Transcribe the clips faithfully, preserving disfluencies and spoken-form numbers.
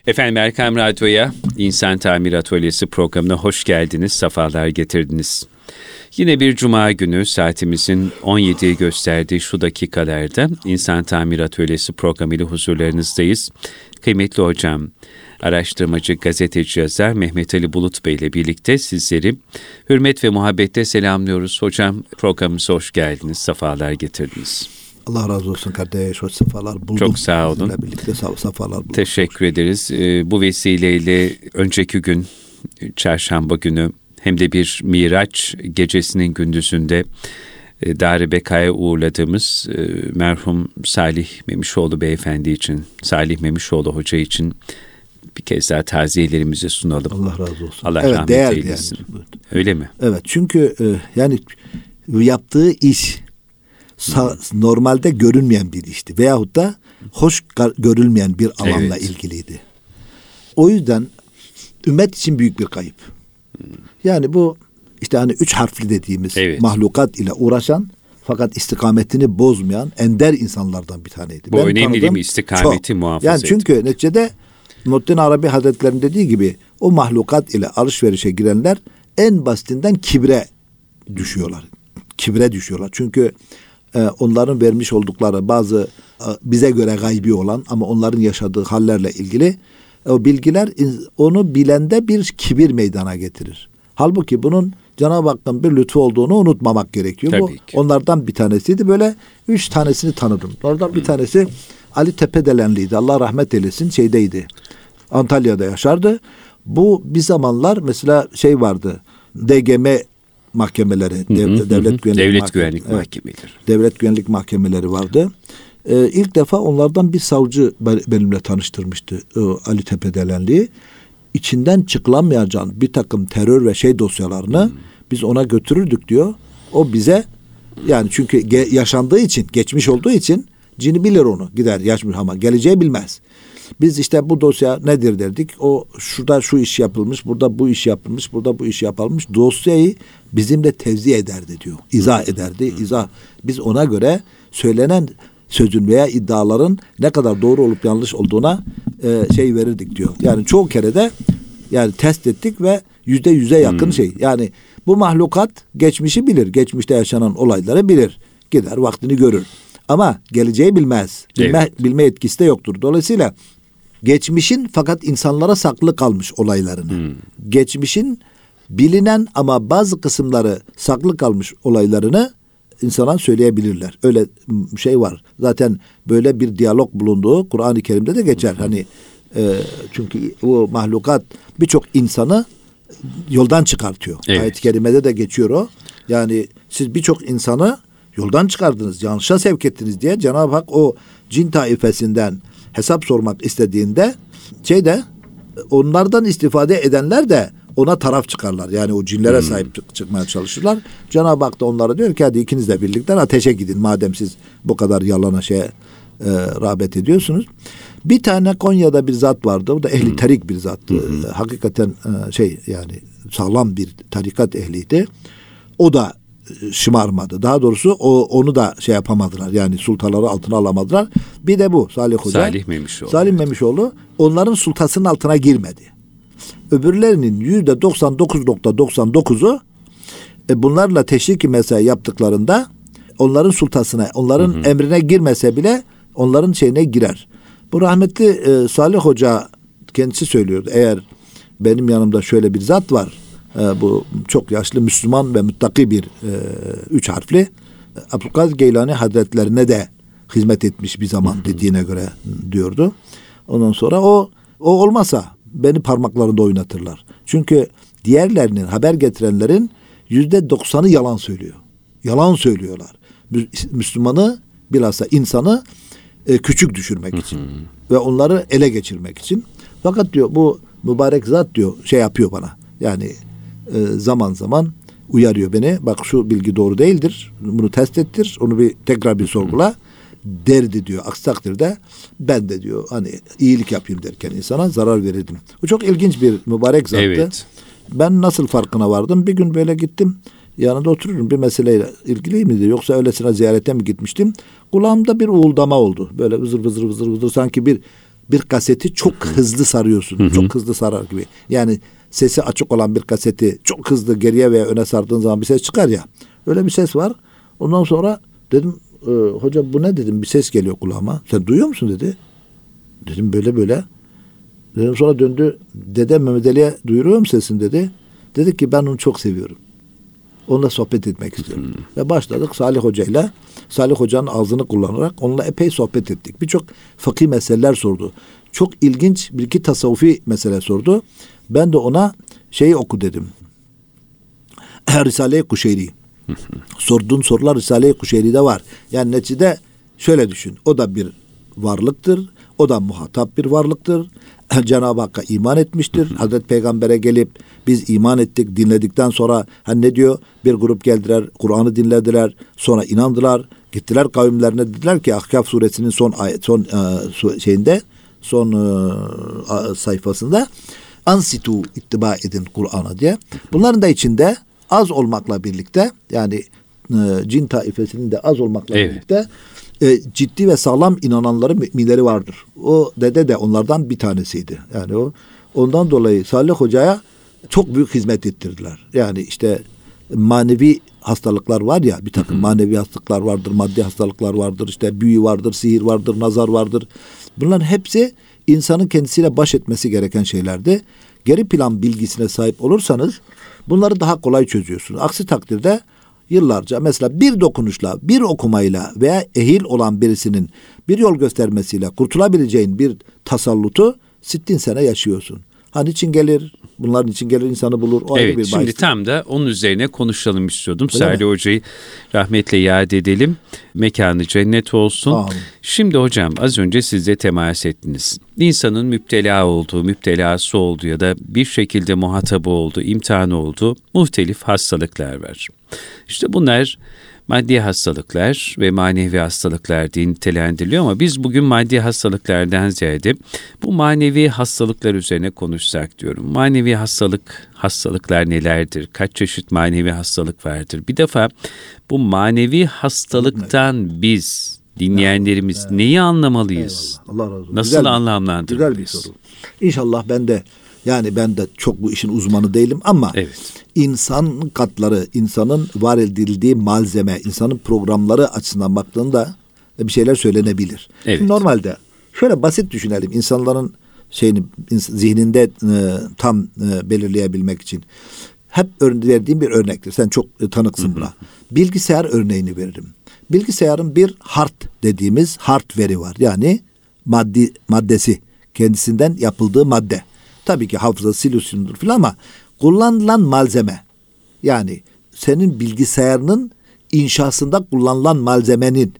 Efendim Erkam Radyo'ya İnsan Tamir Atölyesi programına hoş geldiniz, sefalar getirdiniz. Yine bir cuma günü saatimizin on yediyi gösterdiği şu dakikalarda İnsan Tamir Atölyesi programıyla huzurlarınızdayız. Kıymetli hocam, araştırmacı, gazeteci, yazar Mehmet Ali Bulut Bey ile birlikte sizleri hürmet ve muhabbetle selamlıyoruz. Hocam programımıza hoş geldiniz, sefalar getirdiniz. Allah razı olsun kardeş, hoş sefalar buldum. Çok sağ olun. Sizinle birlikte sefalar buldum. Teşekkür ederiz. Ee, bu vesileyle önceki gün, çarşamba günü hem de bir Miraç gecesinin gündüzünde e, Dar-ı Beka'ya uğurladığımız e, merhum Salih Memişoğlu beyefendi için, Salih Memişoğlu hoca için bir kez daha taziyelerimizi sunalım. Allah razı olsun. Allah evet, rahmet eylesin. Yani. Öyle mi? Evet, çünkü e, yani yaptığı iş sa- normalde görünmeyen bir işti. Veyahut da hoş gar- görülmeyen bir alanla evet. ilgiliydi. O yüzden ümmet için büyük bir kayıp. Yani bu işte hani üç harfli dediğimiz evet. mahlukat ile uğraşan fakat istikametini bozmayan ender insanlardan bir taneydi. Bu ben önemli değil mi? İstikameti çok. muhafaza Yani çünkü et. neticede Muhittin Arabi Hazretleri'nin dediği gibi o mahlukat ile alışverişe girenler en basitinden kibre düşüyorlar. Kibre düşüyorlar. Çünkü e, onların vermiş oldukları bazı e, bize göre gaybi olan ama onların yaşadığı hallerle ilgili o bilgiler onu bilende bir kibir meydana getirir. Halbuki bunun Cenab-ı Hakk'ın bir lütfu olduğunu unutmamak gerekiyor. Tabii Bu ki. onlardan bir tanesiydi. Böyle üç tanesini tanıdım. Oradan hmm. bir tanesi Ali Tepedelenliydi. Allah rahmet eylesin. Şeydeydi. Antalya'da yaşardı. Bu bir zamanlar mesela şey vardı. D G M mahkemeleri, hı hı, dev, devlet güvenlik, devlet mahkeme, güvenlik evet, mahkemeleri. Devlet güvenlik mahkemeleri vardı. Ee, ilk defa onlardan bir savcı benimle tanıştırmıştı o Ali Tepedelenli'yi. İçinden çıkılamayacağın bir takım terör ve şey dosyalarını hmm. biz ona götürürdük diyor. O bize yani çünkü ge- yaşandığı için, geçmiş olduğu için cini bilir onu. Gider yaşmış ama geleceği bilmez. Biz işte bu dosya nedir derdik. O şurada şu iş yapılmış, burada bu iş yapılmış, burada bu iş yapılmış. Dosyayı bizimle tevzi ederdi diyor. İzah ederdi. İzah. Biz ona göre söylenen sözün veya iddiaların ne kadar doğru olup yanlış olduğuna e, şey verirdik diyor. Yani çoğu kere de yani test ettik ve yüzde yüze yakın hmm. şey. Yani bu mahlukat geçmişi bilir. Geçmişte yaşanan olayları bilir. Gider vaktini görür. Ama geleceği bilmez. Bilme, evet. bilme etkisi de yoktur. Dolayısıyla geçmişin fakat insanlara saklı kalmış olaylarını. Hmm. Geçmişin bilinen ama bazı kısımları saklı kalmış olaylarını insana söyleyebilirler. Öyle şey var. Zaten böyle bir diyalog bulunduğu Kur'an-ı Kerim'de de geçer. Hani e, çünkü o mahlukat birçok insanı yoldan çıkartıyor. Evet. Ayet-i Kerime'de de geçiyor o. Yani siz birçok insanı yoldan çıkardınız, yanlışa sevk ettiniz diye Cenab-ı Hak o cin taifesinden hesap sormak istediğinde şeyde onlardan istifade edenler de ona taraf çıkarlar. Yani o cinlere hmm. sahip çık- çıkmaya çalışırlar. Cenab-ı Hak da onlara diyor ki hadi ikiniz de birlikte ateşe gidin. Madem siz bu kadar yalana şeye e, rağbet ediyorsunuz. Bir tane Konya'da bir zat vardı. O da ehli hmm. tarik bir zattı. Hmm. E, hakikaten e, şey yani sağlam bir tarikat ehliydi. O da e, şımarmadı. Daha doğrusu o onu da şey yapamadılar. Yani sultaları altına alamadılar. Bir de bu Salih Hoca. Salih Memişoğlu. Salih Memişoğlu onların sultasının altına girmedi. Öbürlerinin yüzde doksan dokuz nokta doksan dokuzu e, bunlarla teşrik-i mesai yaptıklarında onların sultasına, onların hı hı. emrine girmese bile onların şeyine girer. Bu rahmetli e, Salih Hoca kendisi söylüyordu. Eğer benim yanımda şöyle bir zat var, e, bu çok yaşlı Müslüman ve muttaki bir e, üç harfli Abdülkadir Geylani Hazretlerine de hizmet etmiş bir zaman hı hı. dediğine göre diyordu. Ondan sonra o o olmasa beni parmaklarında oynatırlar. Çünkü diğerlerinin, haber getirenlerin yüzde doksanı yalan söylüyor. Yalan söylüyorlar. Müslümanı, bilhassa insanı e, küçük düşürmek için. Hı hı. Ve onları ele geçirmek için. Fakat diyor bu mübarek zat diyor şey yapıyor bana. Yani e, zaman zaman uyarıyor beni. Bak şu bilgi doğru değildir. Bunu test ettir. Onu bir tekrar bir sorgula. Hı hı. Derdi diyor. Aksi takdirde ben de diyor hani iyilik yapayım derken insana zarar verirdim. Bu çok ilginç bir mübarek zattı. Evet. Ben nasıl farkına vardım? Bir gün böyle gittim. Yanında otururum. Bir meseleyle ilgili miydi? Yoksa öylesine ziyarete mi gitmiştim? Kulağımda bir uğuldama oldu. Böyle vızır vızır vızır vızır sanki bir bir kaseti çok hızlı sarıyorsun. Hı hı. Çok hızlı sarar gibi. Yani sesi açık olan bir kaseti çok hızlı geriye veya öne sardığın zaman bir ses çıkar ya. Öyle bir ses var. Ondan sonra dedim e, hocam bu ne dedim, bir ses geliyor kulağıma. Sen duyuyor musun dedi. Dedim böyle böyle. Dedim sonra döndü. Dede Mehmet Ali'ye duyuruyor musun sesini dedi. Dedi ki ben onu çok seviyorum. Onunla sohbet etmek istiyorum. Hmm. Ve başladık Salih Hoca ile. Salih Hoca'nın ağzını kullanarak onunla epey sohbet ettik. Birçok fıkhi meseleler sordu. Çok ilginç bir iki tasavvufi mesele sordu. Ben de ona şeyi oku dedim. Risale-i Kuşeyri. Sorduğun sorular Risale-i Kuşeyri'de var. Yani neticede şöyle düşün. O da bir varlıktır. O da muhatap bir varlıktır. Cenab-ı Hakk'a iman etmiştir. Hazreti Peygamber'e gelip biz iman ettik, dinledikten sonra hani ne diyor? Bir grup geldiler, Kur'an'ı dinlediler, sonra inandılar. Gittiler kavimlerine, dediler ki Ahkaf suresinin son ayet, son e, şeyinde, son e, sayfasında ansitu ittiba edin Kur'an'a diye. Bunların da içinde az olmakla birlikte, yani e, cin taifesinin de az olmakla evet. birlikte e, ciddi ve sağlam inananların müminleri vardır. O dede de onlardan bir tanesiydi. Yani o ondan dolayı Salih Hoca'ya çok büyük hizmet ettirdiler. Yani işte manevi hastalıklar var ya, bir takım manevi hastalıklar vardır, maddi hastalıklar vardır, işte büyü vardır, sihir vardır, nazar vardır. Bunların hepsi insanın kendisiyle baş etmesi gereken şeylerdi. Geri plan bilgisine sahip olursanız bunları daha kolay çözüyorsunuz. Aksi takdirde yıllarca mesela bir dokunuşla, bir okumayla veya ehil olan birisinin bir yol göstermesiyle kurtulabileceğin bir tasallutu sittin sene yaşıyorsun. Hani için gelir, bunların için gelir insanı bulur. O evet, bir şimdi tam da onun üzerine konuşalım istiyordum. Öyle Salih mi? Hoca'yı rahmetle yad edelim. Mekanı cennet olsun. Amin. Şimdi hocam az önce siz de temas ettiniz. İnsanın müptela olduğu, müptelası olduğu ya da bir şekilde muhatabı olduğu, imtihanı olduğu muhtelif hastalıklar var. İşte bunlar maddi hastalıklar ve manevi hastalıklar diye nitelendiriliyor ama biz bugün maddi hastalıklardan ziyade bu manevi hastalıklar üzerine konuşsak diyorum. Manevi hastalık, hastalıklar nelerdir? Kaç çeşit manevi hastalık vardır? Bir defa bu manevi hastalıktan biz, dinleyenlerimiz evet, evet. neyi anlamalıyız? Eyvallah. Allah razı olsun. Nasıl güzel, anlamlandırmalıyız? Güzel bir soru. İnşallah ben de yani ben de çok bu işin uzmanı değilim ama evet. insan katları, insanın var edildiği malzeme, insanın programları açısından baktığında bir şeyler söylenebilir. Evet. Normalde şöyle basit düşünelim, insanların şeyini zihninde e, tam e, belirleyebilmek için. Hep verdiğim bir örnektir. Sen çok e, tanıksın buna. Bilgisayar örneğini veririm. Bilgisayarın bir hard dediğimiz hardware'i var. Yani maddi maddesi, kendisinden yapıldığı madde. Tabii ki hafıza, silüsyumdur filan ama kullanılan malzeme, yani senin bilgisayarının inşasında kullanılan malzemenin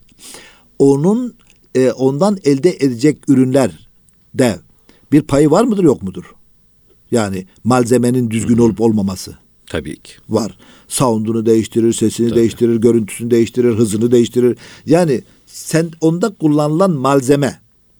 onun e, ondan elde edecek ürünlerde bir payı var mıdır, yok mudur? Yani malzemenin düzgün olup olmaması. Tabii ki. Var. Sound'unu değiştirir, sesini Tabii. değiştirir, görüntüsünü değiştirir, hızını değiştirir. Yani sen onda kullanılan malzeme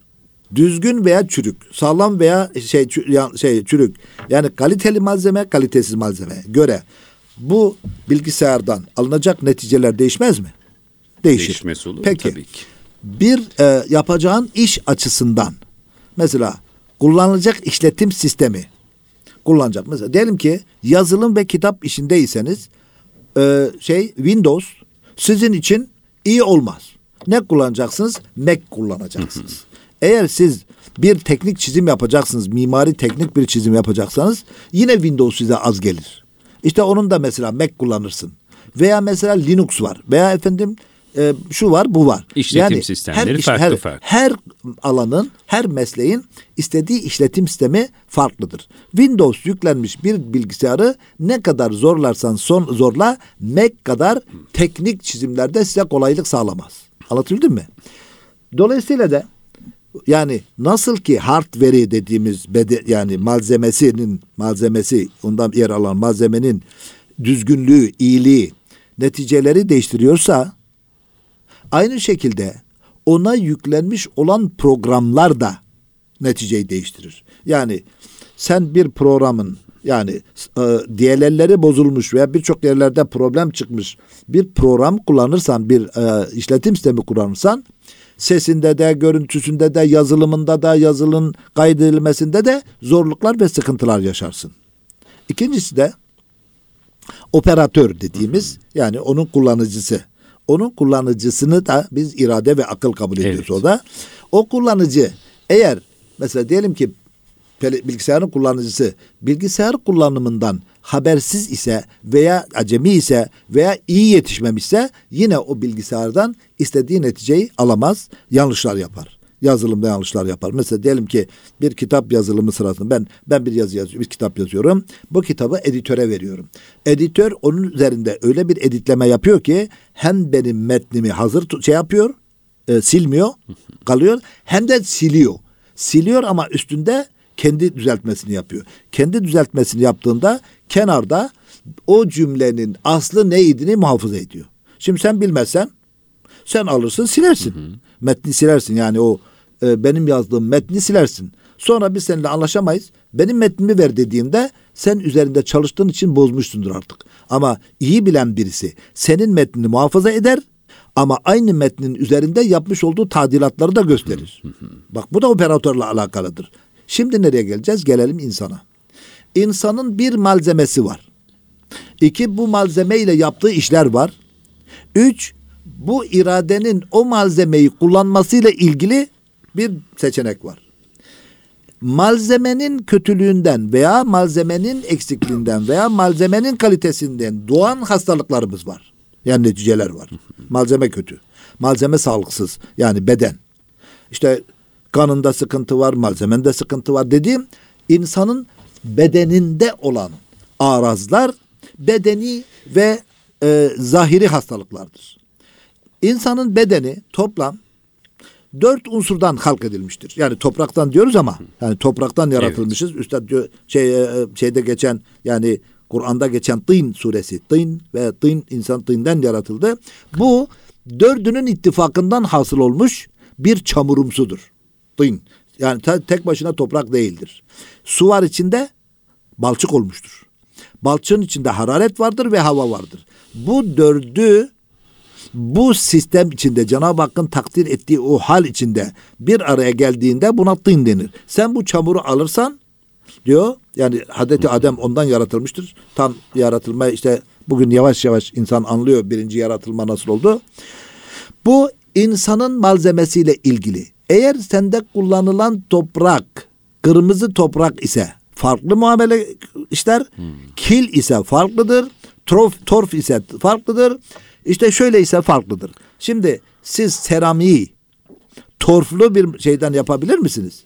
düzgün veya çürük, sağlam veya şey şey çürük. Yani kaliteli malzeme, kalitesiz malzeme göre bu bilgisayardan alınacak neticeler değişmez mi? Değişir. Değişmesi olur Peki, tabii ki. Bir e, yapacağın iş açısından mesela kullanılacak işletim sistemi kullanacak. Mesela diyelim ki yazılım ve kitap işindeyseniz e, şey Windows sizin için iyi olmaz. Ne kullanacaksınız? Mac kullanacaksınız. Eğer siz bir teknik çizim yapacaksınız, mimari teknik bir çizim yapacaksanız yine Windows size az gelir. İşte onun da mesela Mac kullanırsın. Veya mesela Linux var. Veya efendim e, şu var, bu var. İşletim yani sistemleri her, farklı her, farklı. Her alanın, her mesleğin istediği işletim sistemi farklıdır. Windows yüklenmiş bir bilgisayarı ne kadar zorlarsan son zorla Mac kadar teknik çizimlerde size kolaylık sağlamaz. Anlatabildim mi? Dolayısıyla da yani nasıl ki hardware'i dediğimiz bede, yani malzemesinin malzemesi ondan yer alan malzemenin düzgünlüğü, iyiliği, neticeleri değiştiriyorsa aynı şekilde ona yüklenmiş olan programlar da neticeyi değiştirir. Yani sen bir programın yani e, D L L'leri bozulmuş veya birçok yerlerde problem çıkmış bir program kullanırsan, bir e, işletim sistemi kullanırsan sesinde de, görüntüsünde de, yazılımında da, yazılın kaydedilmesinde de zorluklar ve sıkıntılar yaşarsın. İkincisi de operatör dediğimiz, yani onun kullanıcısı. Onun kullanıcısını da biz irade ve akıl kabul ediyoruz evet. orada. O kullanıcı eğer mesela diyelim ki bilgisayarın kullanıcısı bilgisayar kullanımından habersiz ise veya acemi ise veya iyi yetişmemişse yine o bilgisayardan istediği neticeyi alamaz, yanlışlar yapar. Yazılımda yanlışlar yapar. Mesela diyelim ki bir kitap yazılımı sırasında ben ben bir yazı yazıyorum, bir kitap yazıyorum. Bu kitabı editöre veriyorum. Editör onun üzerinde öyle bir editleme yapıyor ki hem benim metnimi hazır şey yapıyor, e, silmiyor, kalıyor, hem de siliyor. Siliyor ama üstünde kendi düzeltmesini yapıyor. Kendi düzeltmesini yaptığında kenarda o cümlenin aslı neydiğini muhafaza ediyor. Şimdi sen bilmezsen sen alırsın silersin. Hı hı. Metni silersin, yani o e, benim yazdığım metni silersin. Sonra biz seninle anlaşamayız. Benim metnimi ver dediğimde sen üzerinde çalıştığın için bozmuşsundur artık. Ama iyi bilen birisi senin metnini muhafaza eder ama aynı metnin üzerinde yapmış olduğu tadilatları da gösterir. Hı hı. Bak bu da operatörle alakalıdır. Şimdi nereye geleceğiz? Gelelim insana. İnsanın bir malzemesi var. İki, bu malzemeyle yaptığı işler var. Üç, bu iradenin o malzemeyi kullanmasıyla ilgili bir seçenek var. Malzemenin kötülüğünden veya malzemenin eksikliğinden veya malzemenin kalitesinden doğan hastalıklarımız var. Yani neticeler var. Malzeme kötü. Malzeme sağlıksız. Yani beden. İşte kanında sıkıntı var, malzemende sıkıntı var dediğim insanın bedeninde olan arazlar bedeni ve e, zahiri hastalıklardır. İnsanın bedeni toplam dört unsurdan halk edilmiştir. Yani topraktan diyoruz ama yani topraktan yaratılmışız. Evet. Üstad diyor, şey şeyde geçen, yani Kur'an'da geçen Tîn suresi. Tîn ve Tîn, insan tînden yaratıldı. Bu dördünün ittifakından hasıl olmuş bir çamurumsudur. Tîn. Yani te, tek başına toprak değildir. Su var içinde, balçık olmuştur. Balçığın içinde hararet vardır ve hava vardır. Bu dördü bu sistem içinde Cenab-ı Hakk'ın takdir ettiği o hal içinde bir araya geldiğinde buna tîn denir. Sen bu çamuru alırsan diyor, yani Hazreti Adem ondan yaratılmıştır. Tam yaratılma işte bugün yavaş yavaş insan anlıyor birinci yaratılma nasıl oldu. Bu insanın malzemesiyle ilgili. Eğer sende kullanılan toprak kırmızı toprak ise farklı muamele işler, hmm. kil ise farklıdır, torf, torf ise farklıdır, işte şöyle ise farklıdır. Şimdi siz seramiği torflu bir şeyden yapabilir misiniz?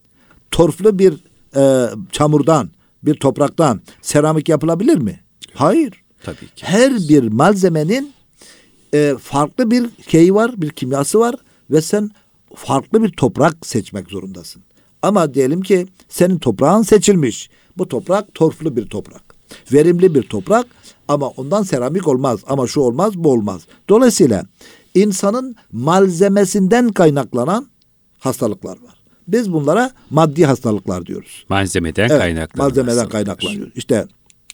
Torflu bir e, çamurdan, bir topraktan seramik yapılabilir mi? Hayır. Tabii ki. Her bir malzemenin e, farklı bir şeyi var, bir kimyası var ve sen farklı bir toprak seçmek zorundasın. Ama diyelim ki senin toprağın seçilmiş. Bu toprak torflu bir toprak. Verimli bir toprak ama ondan seramik olmaz. Ama şu olmaz, bu olmaz. Dolayısıyla insanın malzemesinden kaynaklanan hastalıklar var. Biz bunlara maddi hastalıklar diyoruz. Malzemeden evet, kaynaklanan malzemeden kaynaklanıyor. İşte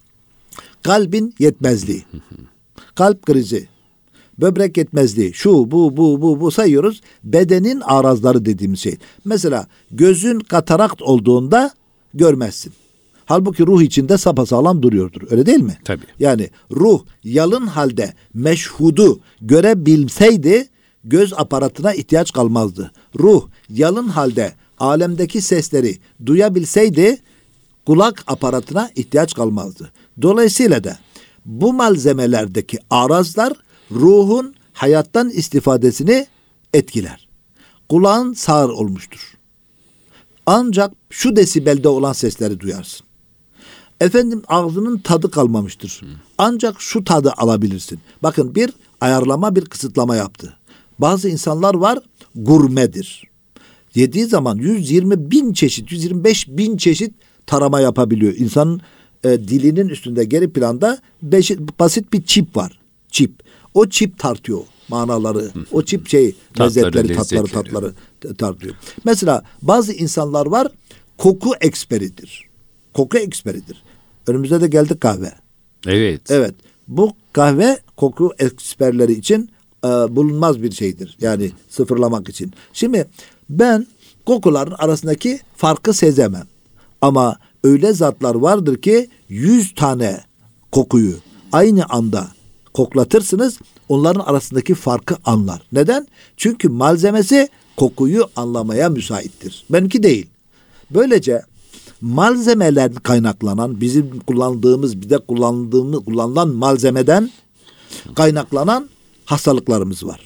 kalbin yetmezliği, kalp krizi, böbrek yetmezliği, şu bu bu bu bu sayıyoruz. Bedenin arazları dediğimiz şey. Mesela gözün katarakt olduğunda görmezsin. Halbuki ruh içinde sapasağlam duruyordur. Öyle değil mi? Tabii. Yani ruh yalın halde meşhudu görebilseydi göz aparatına ihtiyaç kalmazdı. Ruh yalın halde alemdeki sesleri duyabilseydi kulak aparatına ihtiyaç kalmazdı. Dolayısıyla da bu malzemelerdeki arazlar ruhun hayattan istifadesini etkiler. Kulağın sağır olmuştur. Ancak şu desibelde olan sesleri duyarsın. Efendim ağzının tadı kalmamıştır. Ancak şu tadı alabilirsin. Bakın bir ayarlama, bir kısıtlama yaptı. Bazı insanlar var gurmedir. Yediği zaman yüz yirmi bin çeşit, yüz yirmi beş bin çeşit tarama yapabiliyor. İnsanın e, dilinin üstünde geri planda beş, basit bir çip var. Çip. O çip tartıyor manaları. O çip şey lezzetleri, tatları, tatları tartıyor. Mesela bazı insanlar var koku eksperidir. Koku eksperidir. Önümüzde de geldi kahve. Evet. Evet. Bu kahve koku eksperleri için e, bulunmaz bir şeydir. Yani sıfırlamak için. Şimdi ben kokuların arasındaki farkı sezemem. Ama öyle zatlar vardır ki yüz tane kokuyu aynı anda koklatırsınız, onların arasındaki farkı anlar. Neden? Çünkü malzemesi kokuyu anlamaya müsaittir. Benimki değil. Böylece malzemelerden kaynaklanan, bizim kullandığımız, bir de kullandığımız, kullanılan malzemeden kaynaklanan hastalıklarımız var.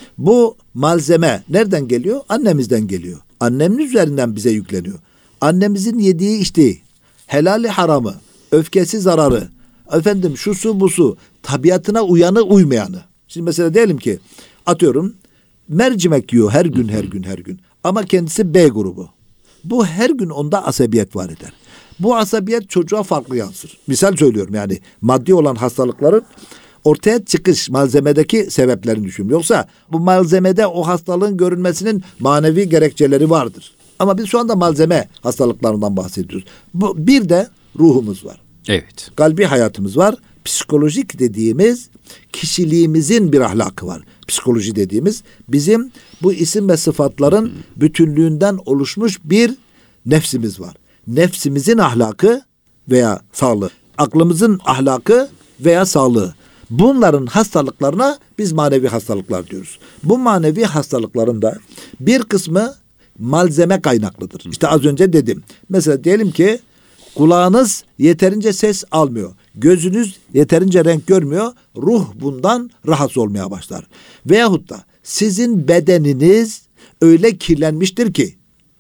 Bu malzeme nereden geliyor? Annemizden geliyor. Annemin üzerinden bize yükleniyor. Annemizin yediği içtiği, helali haramı, öfkesi zararı, efendim şu su bu su, tabiatına uyanı uymayanı. Şimdi mesela diyelim ki atıyorum mercimek yiyor her gün her gün her gün ama kendisi B grubu. Bu her gün onda asabiyet var eder. Bu asabiyet çocuğa farklı yansır. Misal söylüyorum, yani maddi olan hastalıkların ortaya çıkış malzemedeki sebeplerini düşün. Yoksa bu malzemede o hastalığın görünmesinin manevi gerekçeleri vardır. Ama biz şu anda malzeme hastalıklarından bahsediyoruz. Bu, bir de ruhumuz var. Evet. Kalbi hayatımız var. Psikolojik dediğimiz kişiliğimizin bir ahlakı var. Psikoloji dediğimiz bizim bu isim ve sıfatların bütünlüğünden oluşmuş bir nefsimiz var. Nefsimizin ahlakı veya sağlığı, aklımızın ahlakı veya sağlığı. Bunların hastalıklarına biz manevi hastalıklar diyoruz. Bu manevi hastalıkların da bir kısmı malzeme kaynaklıdır. İşte az önce dedim. Mesela diyelim ki kulağınız yeterince ses almıyor. Gözünüz yeterince renk görmüyor. Ruh bundan rahatsız olmaya başlar. Veyahut da sizin bedeniniz öyle kirlenmiştir ki,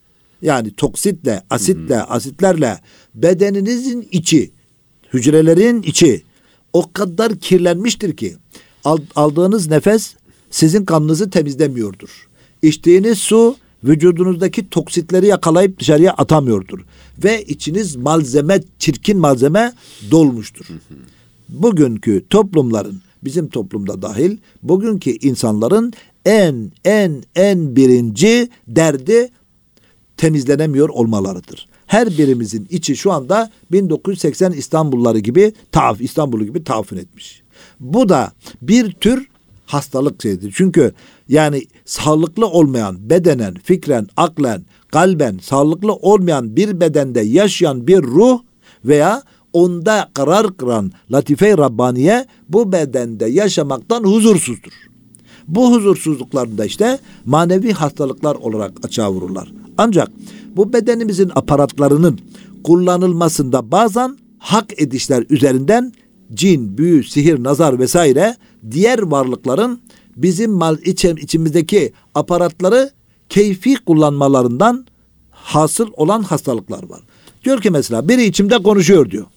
yani toksitle, asitle, asitlerle bedeninizin içi, hücrelerin içi o kadar kirlenmiştir ki aldığınız nefes sizin kanınızı temizlemiyordur. İçtiğiniz su vücudunuzdaki toksitleri yakalayıp dışarıya atamıyordur. Ve içiniz malzeme, çirkin malzeme dolmuştur. Bugünkü toplumların, bizim toplumda dahil, bugünkü insanların en en en birinci derdi temizlenemiyor olmalarıdır. Her birimizin içi şu anda bin dokuz yüz seksen İstanbulları gibi, taaf, İstanbul'u gibi tahaffün etmiş. Bu da bir tür hastalık şeydir. Çünkü yani sağlıklı olmayan, bedenen, fikren, aklen, kalben sağlıklı olmayan bir bedende yaşayan bir ruh veya onda karar kıran latife-i Rabbaniye bu bedende yaşamaktan huzursuzdur. Bu huzursuzluklarında işte manevi hastalıklar olarak açığa vururlar. Ancak bu bedenimizin aparatlarının kullanılmasında bazen hak edişler üzerinden cin, büyü, sihir, nazar vesaire diğer varlıkların bizim mal içim, içimizdeki aparatları keyfi kullanmalarından hasıl olan hastalıklar var. Diyor ki mesela biri içimde konuşuyor diyor.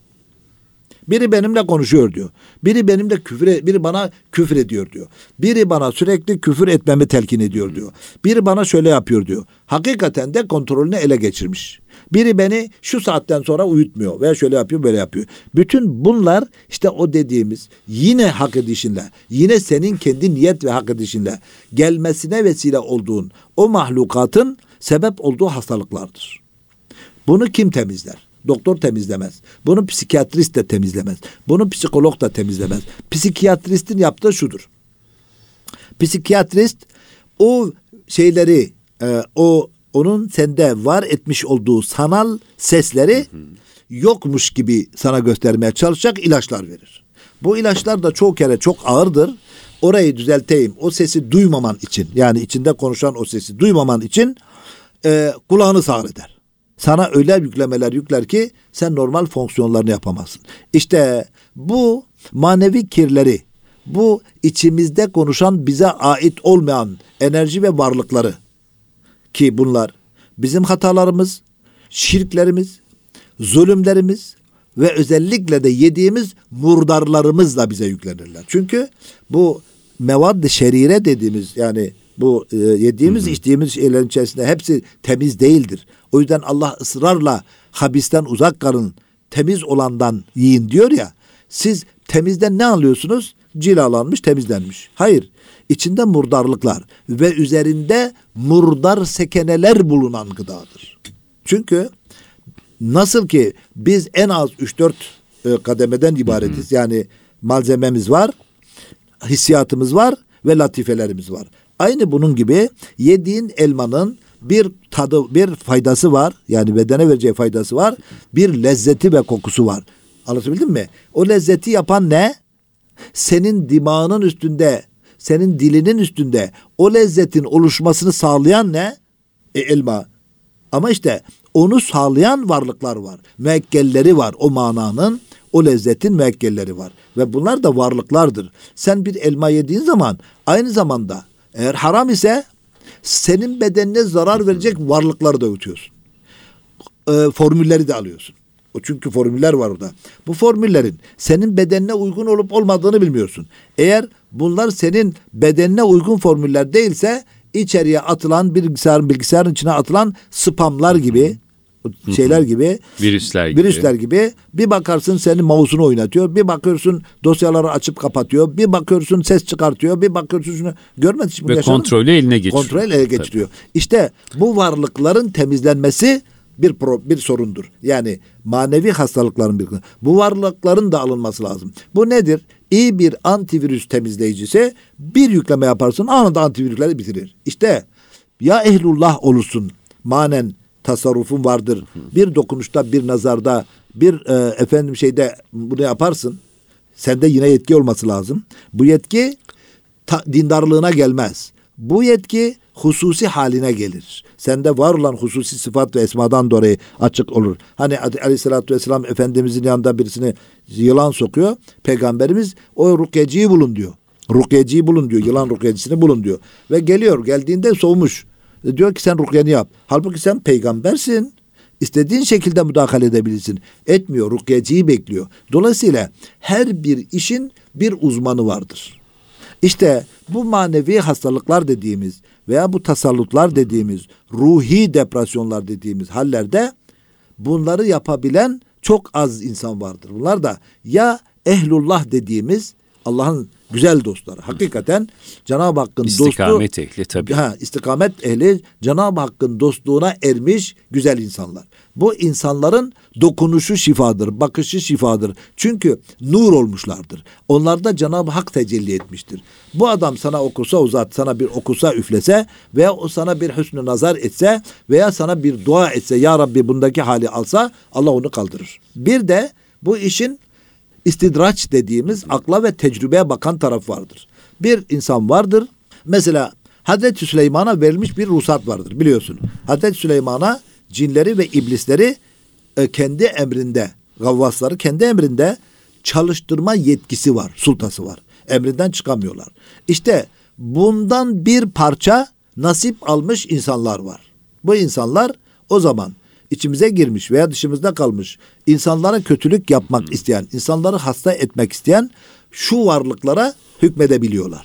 Biri benimle konuşuyor diyor. Biri benimle küfür, biri bana küfür ediyor diyor. Biri bana sürekli küfür etmemi telkin ediyor diyor. Biri bana şöyle yapıyor diyor. Hakikaten de kontrolünü ele geçirmiş. Biri beni şu saatten sonra uyutmuyor veya şöyle yapıyor, böyle yapıyor. Bütün bunlar işte o dediğimiz yine hak edişinle, yine senin kendi niyet ve hak edişinle gelmesine vesile olduğun o mahlukatın sebep olduğu hastalıklardır. Bunu kim temizler? Doktor temizlemez. Bunu psikiyatrist de temizlemez. Bunu psikolog da temizlemez. Psikiyatristin yaptığı şudur. Psikiyatrist o şeyleri, e, o onun sende var etmiş olduğu sanal sesleri hı hı. yokmuş gibi sana göstermeye çalışacak ilaçlar verir. Bu ilaçlar da çoğu kere çok ağırdır. Orayı düzelteyim, o sesi duymaman için, yani içinde konuşan o sesi duymaman için e, kulağını sağır eder. Sana öyle yüklemeler yükler ki sen normal fonksiyonlarını yapamazsın. İşte bu manevi kirleri, bu içimizde konuşan bize ait olmayan enerji ve varlıkları, ki bunlar bizim hatalarımız, şirklerimiz, zulümlerimiz ve özellikle de yediğimiz murdarlarımızla bize yüklenirler. Çünkü bu mevad-ı şerire dediğimiz, yani bu e, yediğimiz, hı hı. içtiğimiz şeylerin içerisinde hepsi temiz değildir. O yüzden Allah ısrarla habisten uzak kalın, temiz olandan yiyin diyor ya. Siz temizden ne alıyorsunuz? Cilalanmış, temizlenmiş. Hayır. İçinde murdarlıklar ve üzerinde murdar sekeneler bulunan gıdadır. Çünkü nasıl ki biz en az üç dört e, kademeden ibaretiz. Hı hı. Yani malzememiz var, hissiyatımız var ve latifelerimiz var. Aynı bunun gibi yediğin elmanın bir tadı, bir faydası var. Yani bedene vereceği faydası var. Bir lezzeti ve kokusu var. Anlatabildim mi? O lezzeti yapan ne? Senin dimağının üstünde, senin dilinin üstünde o lezzetin oluşmasını sağlayan ne? E, elma. Ama işte onu sağlayan varlıklar var. Müekkelleri var. O mananın, o lezzetin müekkelleri var. Ve bunlar da varlıklardır. Sen bir elma yediğin zaman aynı zamanda eğer haram ise senin bedenine zarar verecek varlıkları da yutuyorsun. E, formülleri de alıyorsun. O çünkü formüller var orada. Bu formüllerin senin bedenine uygun olup olmadığını bilmiyorsun. Eğer bunlar senin bedenine uygun formüller değilse içeriye atılan bilgisayarın bilgisayarın içine atılan spamlar gibi şeyler gibi virüsler gibi virüsler gibi bir bakarsın senin mouse'unu oynatıyor. Bir bakıyorsun dosyaları açıp kapatıyor. Bir bakıyorsun ses çıkartıyor. Bir bakıyorsun şunu görmedin hiç bunu ve yaşadın kontrolü mı? eline geçiriyor. Kontrol ele geçiriyor. Tabii. İşte bu varlıkların temizlenmesi bir pro, bir sorundur. Yani manevi hastalıkların bir bu varlıkların da alınması lazım. Bu nedir? İyi bir antivirüs temizleyicisi bir yükleme yaparsın anında antivirüsleri bitirir. İşte ya ehlullah olursun manen tasarrufun vardır. Bir dokunuşta, bir nazarda, bir e, efendim şeyde bunu yaparsın. Sende yine yetki olması lazım. Bu yetki ta, dindarlığına gelmez. Bu yetki hususi haline gelir. Sende var olan hususi sıfat ve esmadan dolayı açık olur. Hani Aleyhisselatü Vesselam Efendimizin yanında birisini yılan sokuyor. Peygamberimiz o rukyeciyi bulun diyor. Rukyeciyi bulun diyor. Yılan rukyecisini bulun diyor. Ve geliyor. Geldiğinde soğumuş. Diyor ki sen rukyeni yap. Halbuki sen peygambersin. İstediğin şekilde müdahale edebilirsin. Etmiyor. Rukyeciyi bekliyor. Dolayısıyla her bir işin bir uzmanı vardır. İşte bu manevi hastalıklar dediğimiz veya bu tasallutlar dediğimiz, ruhi depresyonlar dediğimiz hallerde bunları yapabilen çok az insan vardır. Bunlar da ya ehlullah dediğimiz Allah'ın güzel dostları. Hakikaten Cenab-ı Hakk'ın dostu. İstikamet ehli tabii. Ha, istikamet ehli Cenab-ı Hakk'ın dostluğuna ermiş güzel insanlar. Bu insanların dokunuşu şifadır, bakışı şifadır. Çünkü nur olmuşlardır. Onlarda Cenab-ı Hak tecelli etmiştir. Bu adam sana okusa o zat sana bir okusa üflese veya o sana bir hüsnü nazar etse veya sana bir dua etse ya Rabbi bundaki hali alsa Allah onu kaldırır. Bir de bu işin İstidraç dediğimiz akla ve tecrübeye bakan taraf vardır. Bir insan vardır. Mesela Hazreti Süleyman'a verilmiş bir ruhsat vardır biliyorsun. Hazreti Süleyman'a cinleri ve iblisleri e, kendi emrinde, gavvasları kendi emrinde çalıştırma yetkisi var, sultası var. Emrinden çıkamıyorlar. İşte bundan bir parça nasip almış insanlar var. Bu insanlar o zaman içimize girmiş veya dışımızda kalmış, insanlara kötülük yapmak hmm. isteyen, insanları hasta etmek isteyen şu varlıklara hükmedebiliyorlar.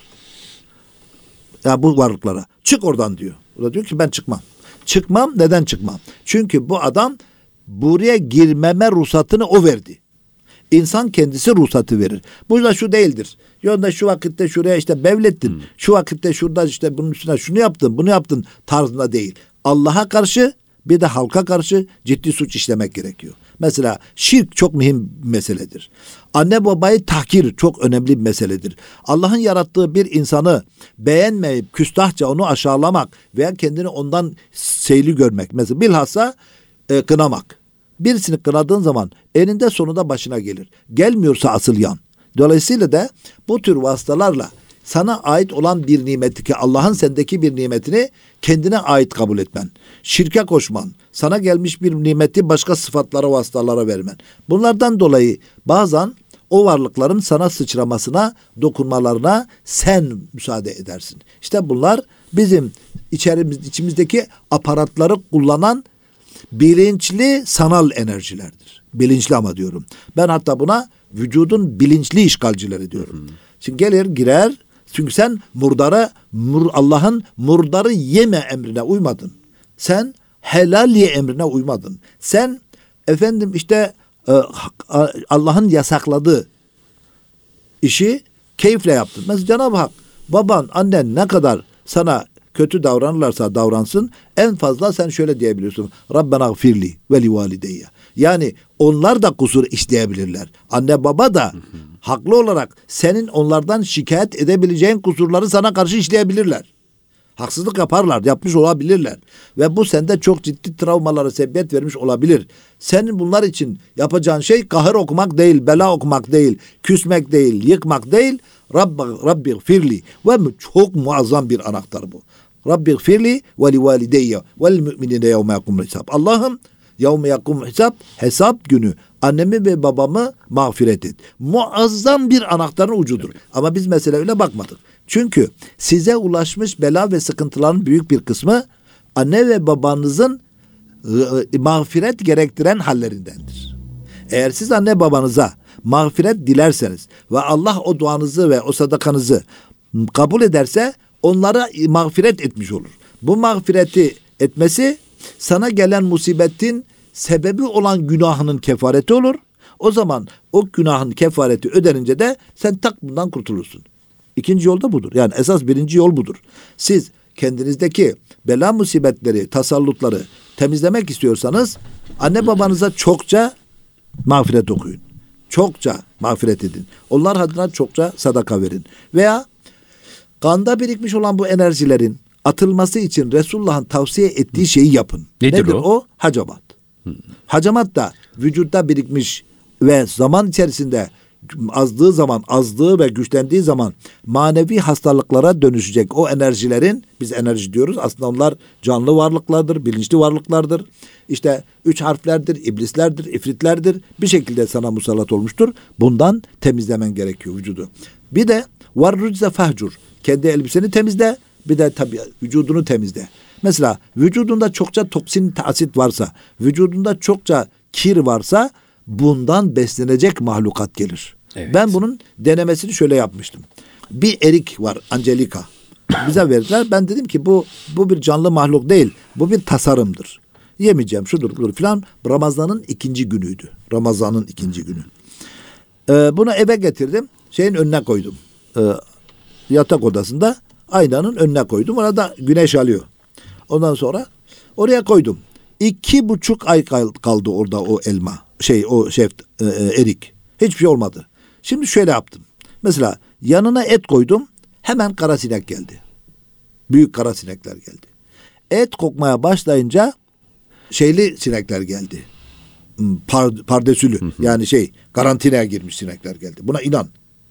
Ya bu varlıklara. Çık oradan diyor. O da diyor ki ben çıkmam. Çıkmam. Neden çıkmam? Çünkü bu adam buraya girmeme ruhsatını o verdi. İnsan kendisi ruhsatı verir. Bu da şu değildir. Yolda şu vakitte şuraya işte bevlettin. Hmm. Şu vakitte şurada işte bunun üstüne şunu yaptın, bunu yaptın tarzında değil. Allah'a karşı bir de halka karşı ciddi suç işlemek gerekiyor. Mesela şirk çok mühim bir meseledir. Anne babayı tahkir çok önemli bir meseledir. Allah'ın yarattığı bir insanı beğenmeyip küstahça onu aşağılamak veya kendini ondan seyli görmek. Mesela bilhassa e, kınamak. Birisini kınadığın zaman eninde sonunda başına gelir. Gelmiyorsa asıl yan. Dolayısıyla da bu tür vasıtalarla sana ait olan bir nimeti ki Allah'ın sendeki bir nimetini kendine ait kabul etmen. Şirke koşman. Sana gelmiş bir nimeti başka sıfatlara, vasıtalara vermen. Bunlardan dolayı bazen o varlıkların sana sıçramasına, dokunmalarına sen müsaade edersin. İşte bunlar bizim içerimiz, içimizdeki aparatları kullanan bilinçli sanal enerjilerdir. Bilinçli ama diyorum. Ben hatta buna vücudun bilinçli işgalcileri diyorum. Hmm. Şimdi gelir girer. Çünkü sen murdara, mur, Allah'ın murdarı yeme emrine uymadın. Sen helal ye emrine uymadın. Sen efendim işte e, Allah'ın yasakladığı işi keyifle yaptın. Mesela Cenab-ı Hak baban, annen ne kadar sana kötü davranırlarsa davransın. En fazla sen şöyle diyebiliyorsun. Rabbena gfirli ve li valideyye. Yani onlar da kusur işleyebilirler. Anne baba da hı hı. haklı olarak senin onlardan şikayet edebileceğin kusurları sana karşı işleyebilirler. Haksızlık yaparlar, yapmış olabilirler. Ve bu sende çok ciddi travmalara sebebiyet vermiş olabilir. Senin bunlar için yapacağın şey kahır okumak değil, bela okumak değil, küsmek değil, yıkmak değil. Rabbi, Rabbi gfirli. Ve çok muazzam bir anahtar bu. Rabbi gfirli ve li valideyye vel müminine yevme yakumul hisab. Allah'ım yevme yakumul hisab, hesap günü annemi ve babamı mağfiret et. Muazzam bir anahtarın ucudur. Evet. Ama biz mesele öyle bakmadık. Çünkü size ulaşmış bela ve sıkıntıların büyük bir kısmı anne ve babanızın e, mağfiret gerektiren hallerindendir. Eğer siz anne babanıza mağfiret dilerseniz ve Allah o duanızı ve o sadakanızı kabul ederse onlara mağfiret etmiş olur. Bu mağfireti etmesi sana gelen musibetin sebebi olan günahının kefareti olur. O zaman o günahın kefareti ödenince de sen tak bundan kurtulursun. İkinci yol da budur. Yani esas birinci yol budur. Siz kendinizdeki bela musibetleri, tasallutları temizlemek istiyorsanız anne babanıza çokça mağfiret okuyun. Çokça mağfiret edin. Onlar adına çokça sadaka verin. Veya kanda birikmiş olan bu enerjilerin atılması için Resulullah'ın tavsiye ettiği şeyi yapın. Nedir, Nedir o? o? Hacamat. Hmm. Hacamat da vücutta birikmiş ve zaman içerisinde azdığı zaman, azdığı ve güçlendiği zaman manevi hastalıklara dönüşecek o enerjilerin, biz enerji diyoruz, aslında onlar canlı varlıklardır, bilinçli varlıklardır. İşte üç harflerdir, iblislerdir, ifritlerdir. Bir şekilde sana musallat olmuştur. Bundan temizlemen gerekiyor vücudu. Bir de var rücze fehcur. Kendi elbiseni temizle, bir de tabii vücudunu temizle. Mesela vücudunda çokça toksin, asit varsa, vücudunda çokça kir varsa bundan beslenecek mahlukat gelir. Evet. Ben bunun denemesini şöyle yapmıştım. Bir erik var, Angelica. Bize verdiler. Ben dedim ki bu bu bir canlı mahluk değil. Bu bir tasarımdır. Yemeyeceğim, şudur budur filan. Ramazan'ın ikinci günüydü. Ramazan'ın ikinci günü. Ee, bunu eve getirdim. Şeyin önüne koydum. Ee, yatak odasında aynanın önüne koydum. Orada güneş alıyor. Ondan sonra oraya koydum. İki buçuk ay kaldı orada o elma. Şey o şef e, erik. Hiçbir şey olmadı. Şimdi şöyle yaptım. Mesela yanına et koydum. Hemen karasinek geldi. Büyük karasinekler geldi. Et kokmaya başlayınca şeyli sinekler geldi. Par, pardesülü. Hı hı. Yani şey karantinaya girmiş sinekler geldi. Buna inan.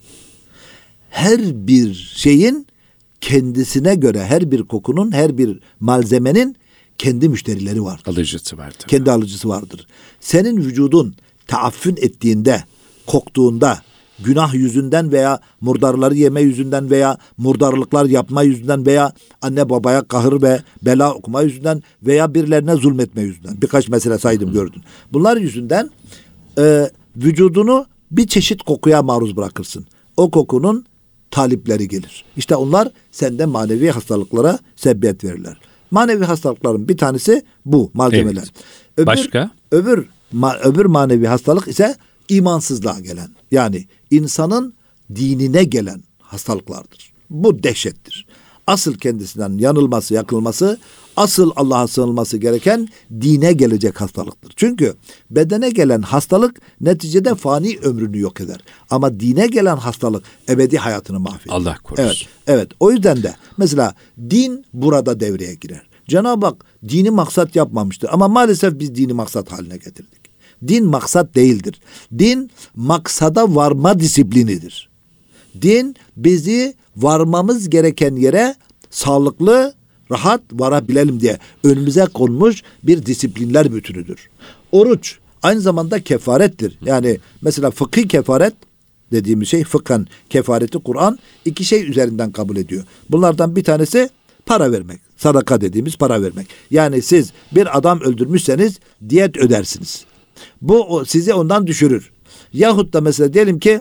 Her bir şeyin kendisine göre, her bir kokunun, her bir malzemenin kendi müşterileri vardır. Alıcısı vardır. Kendi alıcısı vardır. Senin vücudun taaffün ettiğinde, koktuğunda, günah yüzünden veya murdarları yeme yüzünden veya murdarlıklar yapma yüzünden veya anne babaya kahır ve bela okuma yüzünden veya birilerine zulmetme yüzünden. Birkaç mesele saydım, gördün. Bunlar yüzünden e, vücudunu bir çeşit kokuya maruz bırakırsın. O kokunun talipleri gelir. İşte onlar sende manevi hastalıklara sebebiyet verirler. Manevi hastalıkların bir tanesi bu malzemeler. Evet. Öbür, Başka? Öbür, ma, öbür manevi hastalık ise imansızlığa gelen. Yani insanın dinine gelen hastalıklardır. Bu dehşettir. Asıl kendisinden yanılması, yakılması, asıl Allah'a sığınılması gereken dine gelecek hastalıktır. Çünkü bedene gelen hastalık neticede fani ömrünü yok eder. Ama dine gelen hastalık ebedi hayatını mahveder. Allah korusun. Evet, evet. O yüzden de mesela din burada devreye girer. Cenab-ı Hak dini maksat yapmamıştır. Ama maalesef biz dini maksat haline getirdik. Din maksat değildir. Din maksada varma disiplinidir. Din bizi varmamız gereken yere sağlıklı, rahat varabilelim diye önümüze konmuş bir disiplinler bütünüdür. Oruç aynı zamanda kefarettir. Yani mesela fıkhi kefaret dediğimiz şey, fıkhan kefareti Kur'an iki şey üzerinden kabul ediyor. Bunlardan bir tanesi para vermek. Sadaka dediğimiz para vermek. Yani siz bir adam öldürmüşseniz diyet ödersiniz. Bu sizi ondan düşürür. Yahut da mesela diyelim ki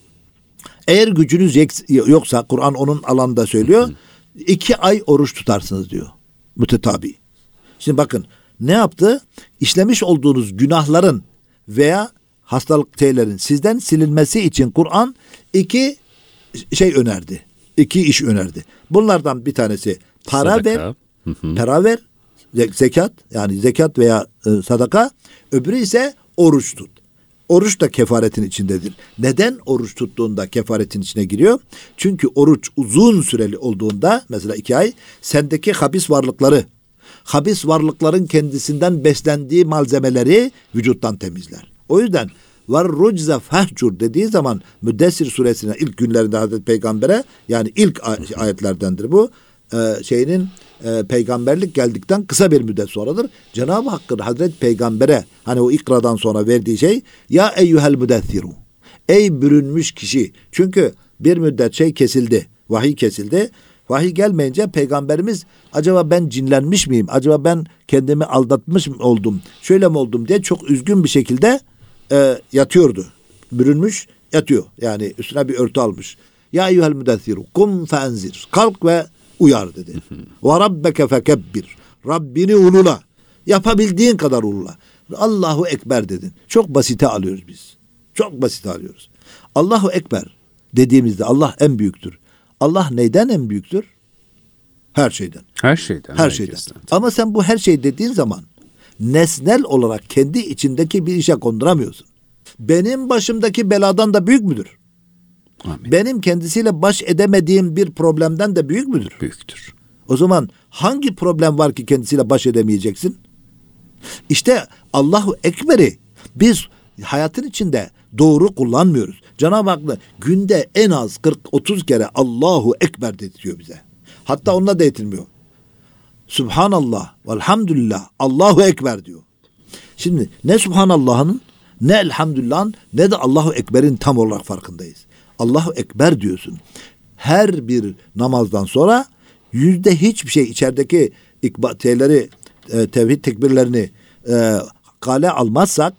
eğer gücünüz yoksa, Kur'an onun alanında söylüyor, iki ay oruç tutarsınız diyor. Mütetabi. Şimdi bakın ne yaptı? İşlemiş olduğunuz günahların veya hastalık şeylerin sizden silinmesi için Kur'an iki şey önerdi. iki iş önerdi. Bunlardan bir tanesi para Sadaka. ver, hı hı. para ver, zekat yani zekat veya e, sadaka. Öbürü ise oruç tut. Oruç da kefaretin içindedir. Neden oruç tuttuğunda kefaretin içine giriyor? Çünkü oruç uzun süreli olduğunda, mesela iki ay, sendeki habis varlıkları, habis varlıkların kendisinden beslendiği malzemeleri vücuttan temizler. O yüzden var rucza fahcur dediği zaman Müddessir suresine ilk günlerinde Hazreti Peygamber'e, yani ilk ayetlerdendir bu. Ee, şeyinin e, peygamberlik geldikten kısa bir müddet sonradır. Cenab-ı Hakk'ın Hazreti Peygamber'e hani o ikradan sonra verdiği şey, ya eyyuhel müdessiru, ey bürünmüş kişi. Çünkü bir müddet şey kesildi, vahiy kesildi. Vahiy gelmeyince peygamberimiz acaba ben cinlenmiş miyim? Acaba ben kendimi aldatmış mı oldum? Şöyle mi oldum diye çok üzgün bir şekilde e, yatıyordu. Bürünmüş yatıyor. Yani üstüne bir örtü almış. Ya eyyuhel müdessiru kum feenzir. Kalk ve uyar dedi. Ve rabbeke fekebbir. Rabbini ulula. Yapabildiğin kadar ulula. Allahu Ekber dedin. Çok basite alıyoruz biz. Çok basite alıyoruz. Allahu Ekber dediğimizde Allah en büyüktür. Allah neyden en büyüktür? Her şeyden. Her şeyden. Her şeyden. Ama sen bu her şey dediğin zaman nesnel olarak kendi içindeki bir işe konduramıyorsun. Benim başımdaki beladan da büyük müdür? Amin. Benim kendisiyle baş edemediğim bir problemden de büyük müdür? Büyüktür. O zaman hangi problem var ki kendisiyle baş edemeyeceksin? İşte Allahu Ekber'i biz hayatın içinde doğru kullanmıyoruz. Cenab-ı Hak günde en az kırk otuz kere Allahu Ekber dedirtiyor bize. Hatta onunla da yetinmiyor. Subhanallah velhamdülillah Allahu Ekber diyor. Şimdi ne Subhanallah'ın, ne Elhamdülillah'ın, ne de Allahu Ekber'in tam olarak farkındayız. Allahu Ekber diyorsun. Her bir namazdan sonra yüzde hiçbir şey içerideki ikbateleri, e, tevhid tekbirlerini e, kale almazsak,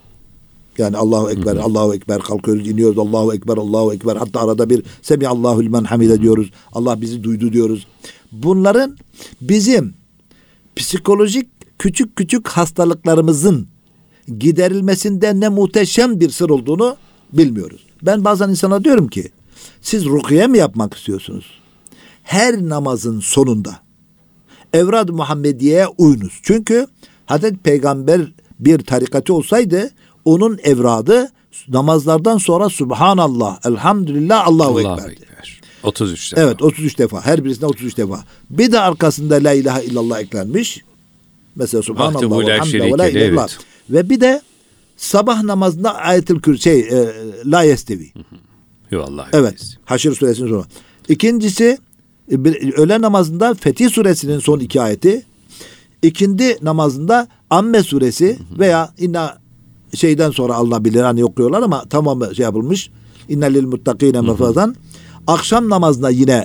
yani Allahu Ekber, hı hı. Allahu Ekber, kalkıyoruz, iniyoruz, Allahu Ekber, Allahu Ekber, hatta arada bir Semiallahu limen hamide diyoruz. Allah bizi duydu diyoruz. Bunların bizim psikolojik küçük küçük hastalıklarımızın giderilmesinde ne muhteşem bir sır olduğunu bilmiyoruz. Ben bazen insana diyorum ki, siz rukiye mi yapmak istiyorsunuz? Her namazın sonunda Evrad-ı Muhammediye'ye uyunuz. Çünkü Hazreti Peygamber bir tarikatı olsaydı onun evradı namazlardan sonra Subhanallah, Elhamdülillah, Allahu Ekber. Ekber. otuz üç defa. Evet, otuz üç defa. Her birisine otuz üç defa. Bir de arkasında La ilahe illallah eklenmiş. Mesela Subhanallah, Elhamdülillah, La ilahe illallah. Ve bir de sabah namazında Ayetül Kürsi, şey, e, La Yestevi. Yuvallah. Evet, Haşr suresinin sonra. İkincisi, bir, öğle namazında Fetih suresinin son iki ayeti. İkindi namazında Amme suresi veya inna şeyden sonra alınabilir, hani okuyorlar ama tamamı şey yapılmış. İnne lil muttakine mefazan. Akşam namazında yine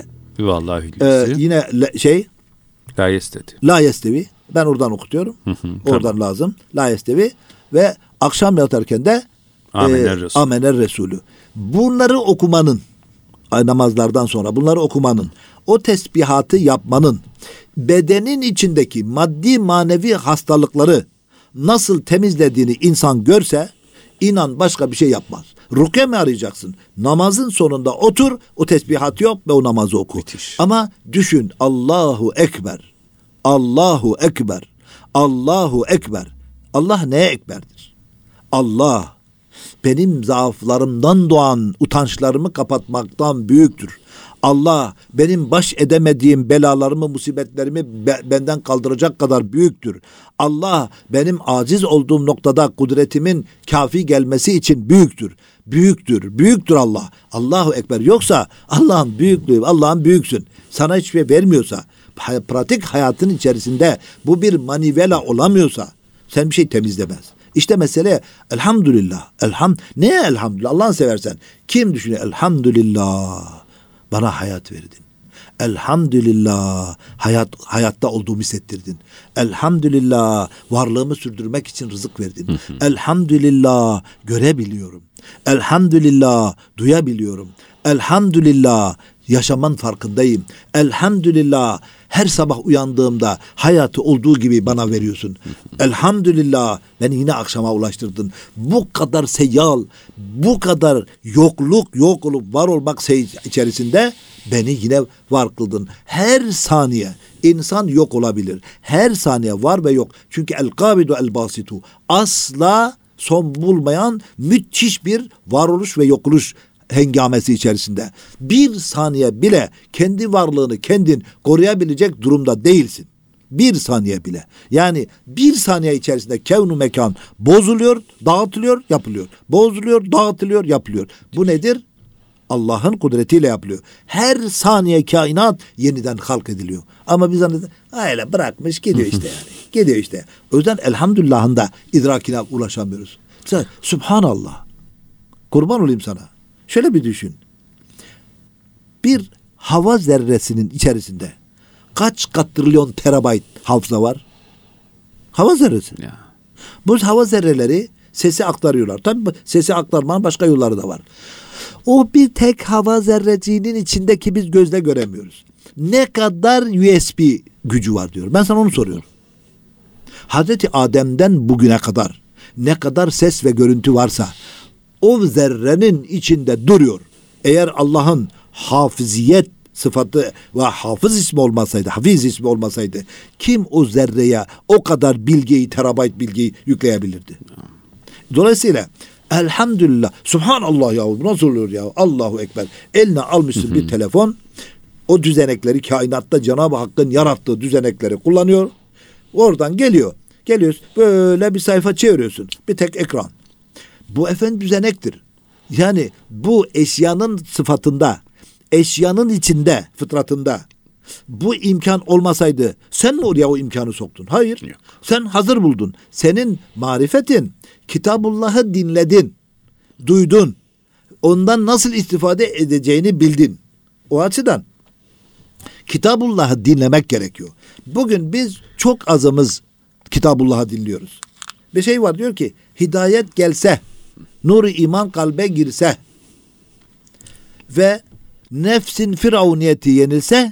e, yine le, şey La Yestevi. La Yestevi. Ben oradan okutuyorum. Hı hı, oradan tamam. Lazım. La Yestevi ve akşam yatarken de Amener, e, Resulü. Amener Resulü. Bunları okumanın, namazlardan sonra bunları okumanın, o tesbihatı yapmanın bedenin içindeki maddi manevi hastalıkları nasıl temizlediğini insan görse, inan başka bir şey yapmaz. Rukiye mi arayacaksın? Namazın sonunda otur, o tesbihat yap ve o namazı oku. Müthiş. Ama düşün, Allahu Ekber, Allahu Ekber, Allahu Ekber. Allah neye ekberdir? Allah benim zaaflarımdan doğan utançlarımı kapatmaktan büyüktür. Allah benim baş edemediğim belalarımı, musibetlerimi be, benden kaldıracak kadar büyüktür. Allah benim aciz olduğum noktada kudretimin kafi gelmesi için büyüktür. Büyüktür, büyüktür Allah. Allahu Ekber. Yoksa Allah'ın büyüklüğü, Allah'ın büyüksün. Sana hiçbir şey vermiyorsa, pratik hayatın içerisinde bu bir manivela olamıyorsa, sen bir şey temizlemez. İşte mesele elhamdülillah. Elham, neye elhamdülillah? Allah'ını seversen. Kim düşünüyor? Elhamdülillah. Bana hayat verdin. Elhamdülillah hayat hayatta olduğumu hissettirdin. Elhamdülillah varlığımı sürdürmek için rızık verdin. Hı hı. Elhamdülillah görebiliyorum. Elhamdülillah duyabiliyorum. Elhamdülillah yaşaman farkındayım. Elhamdülillah her sabah uyandığımda hayatı olduğu gibi bana veriyorsun. Elhamdülillah beni yine akşama ulaştırdın. Bu kadar seyyal, bu kadar yokluk, yok olup var olmak içerisinde beni yine var kıldın. Her saniye insan yok olabilir. Her saniye var ve yok. Çünkü el-kabidu el-basitu asla son bulmayan müthiş bir varoluş ve yokluş hengamesi içerisinde. Bir saniye bile kendi varlığını kendin koruyabilecek durumda değilsin. Bir saniye bile. Yani bir saniye içerisinde kevnu mekan bozuluyor, dağıtılıyor, yapılıyor. Bozuluyor, dağıtılıyor, yapılıyor. Bu nedir? Allah'ın kudretiyle yapılıyor. Her saniye kainat yeniden halk ediliyor. Ama biz anladık, öyle bırakmış gidiyor işte yani. Gidiyor işte. O yüzden elhamdülillah'ın da idrakine ulaşamıyoruz. Mesela, Subhanallah. Kurban olayım sana. Şöyle bir düşün. Bir hava zerresinin içerisinde kaç katrilyon terabayt hafıza var? Hava zerresi. Ya. Bu hava zerreleri sesi aktarıyorlar. Tabii sesi aktarmanın başka yolları da var. O bir tek hava zerreciğinin içindeki biz gözle göremiyoruz. Ne kadar U S B gücü var diyor. Ben sana onu soruyorum. Hazreti Adem'den bugüne kadar ne kadar ses ve görüntü varsa o zerrenin içinde duruyor. Eğer Allah'ın hafıziyet sıfatı ve hafız ismi olmasaydı, hafiz ismi olmasaydı kim o zerreye o kadar bilgiyi, terabayt bilgiyi yükleyebilirdi? Dolayısıyla elhamdülillah, subhanallah ya, nasıl oluyor ya, Allahu Ekber. Eline almışsın bir telefon, o düzenekleri kainatta Cenab-ı Hakk'ın yarattığı düzenekleri kullanıyor. Oradan geliyor. Geliyorsun böyle bir sayfa çeviriyorsun. Bir tek ekran. Bu efendim düzenektir. Yani bu eşyanın sıfatında, eşyanın içinde, fıtratında bu imkan olmasaydı sen mi oraya o imkanı soktun? Hayır. Yok. Sen hazır buldun. Senin marifetin, Kitabullah'ı dinledin, duydun. Ondan nasıl istifade edeceğini bildin. O açıdan Kitabullah'ı dinlemek gerekiyor. Bugün biz çok azımız Kitabullah'ı dinliyoruz. Bir şey var, diyor ki hidayet gelse, nur-i iman kalbe girse ve nefsin firavuniyeti yenilse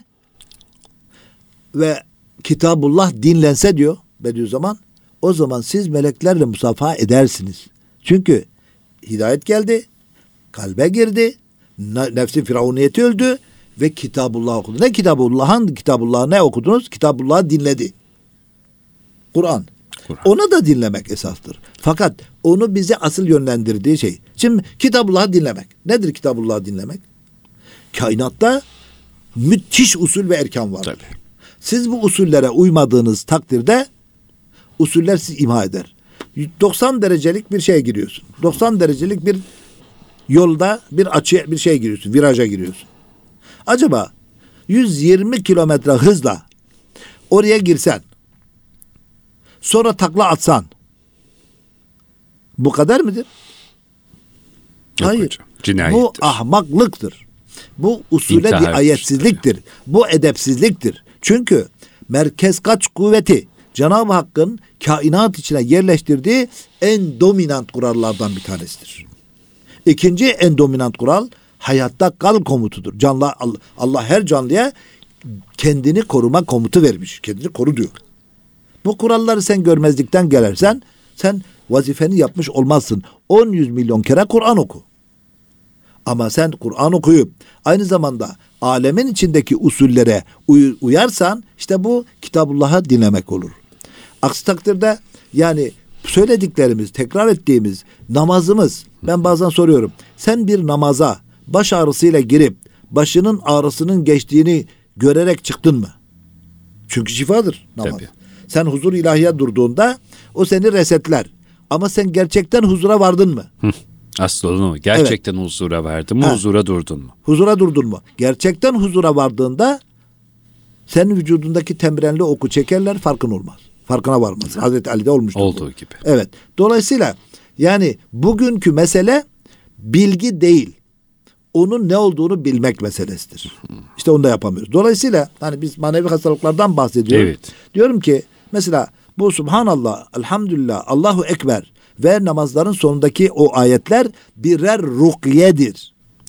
ve Kitabullah dinlense diyor Bediüzzaman, o zaman siz meleklerle musafaha edersiniz. Çünkü hidayet geldi, kalbe girdi, nefsin firavuniyeti öldü ve Kitabullah okudu. Ne Kitabullah'ın Kitabullah'ı ne okudunuz? Kitabullah'ı dinledi. Kur'an. Kur'an. Onu da dinlemek esastır. Fakat onu bize asıl yönlendirdiği şey. Şimdi Kitabullah'ı dinlemek. Nedir Kitabullah'ı dinlemek? Kainatta müthiş usul ve erkan var. Tabii. Siz bu usullere uymadığınız takdirde usuller sizi imha eder. doksan derecelik bir şeye giriyorsun. doksan derecelik bir yolda bir açıya bir şeye giriyorsun. Viraja giriyorsun. Acaba yüz yirmi kilometre hızla oraya girsen, sonra takla atsan bu kadar mıdır? Yok hayır. Hocam, bu ahmaklıktır. Bu usule İntihar riayetsizliktir. Bu edepsizliktir. Çünkü merkez kaç kuvveti Cenab-ı Hakk'ın kainat içine yerleştirdiği en dominant kurallardan bir tanesidir. İkinci en dominant kural hayatta kal komutudur. Canlı, Allah her canlıya kendini koruma komutu vermiş. Kendini koru diyor. Bu kuralları sen görmezlikten gelirsen sen vazifeni yapmış olmazsın. on yüz milyon kere Kur'an oku. Ama sen Kur'an okuyup aynı zamanda alemin içindeki usullere uy- uyarsan işte bu Kitabullah'ı dinlemek olur. Aksi takdirde yani söylediklerimiz, tekrar ettiğimiz namazımız, ben bazen soruyorum. Sen bir namaza baş ağrısıyla girip başının ağrısının geçtiğini görerek çıktın mı? Çünkü şifadır namaz. Tabii. Sen huzur ilahiye durduğunda o seni resetler. Ama sen gerçekten huzura vardın mı? Hı. Asıl olan o. Gerçekten evet. Huzura vardın mı? Ha. Huzura durdun mu? Huzura durdun mu? Gerçekten huzura vardığında senin vücudundaki temrenli oku çekerler, farkın olmaz. Farkına varmaz. Hazreti Ali'de olmuştu. Olduğu bu. gibi. Evet. Dolayısıyla yani bugünkü mesele bilgi değil. Onun ne olduğunu bilmek meselesidir. Hmm. İşte onu da yapamıyoruz. Dolayısıyla hani biz manevi hastalıklardan bahsediyoruz. Evet. Diyorum ki mesela bu Subhanallah, Elhamdülillah, Allahu Ekber ve namazların sonundaki o ayetler birer rukiyedir.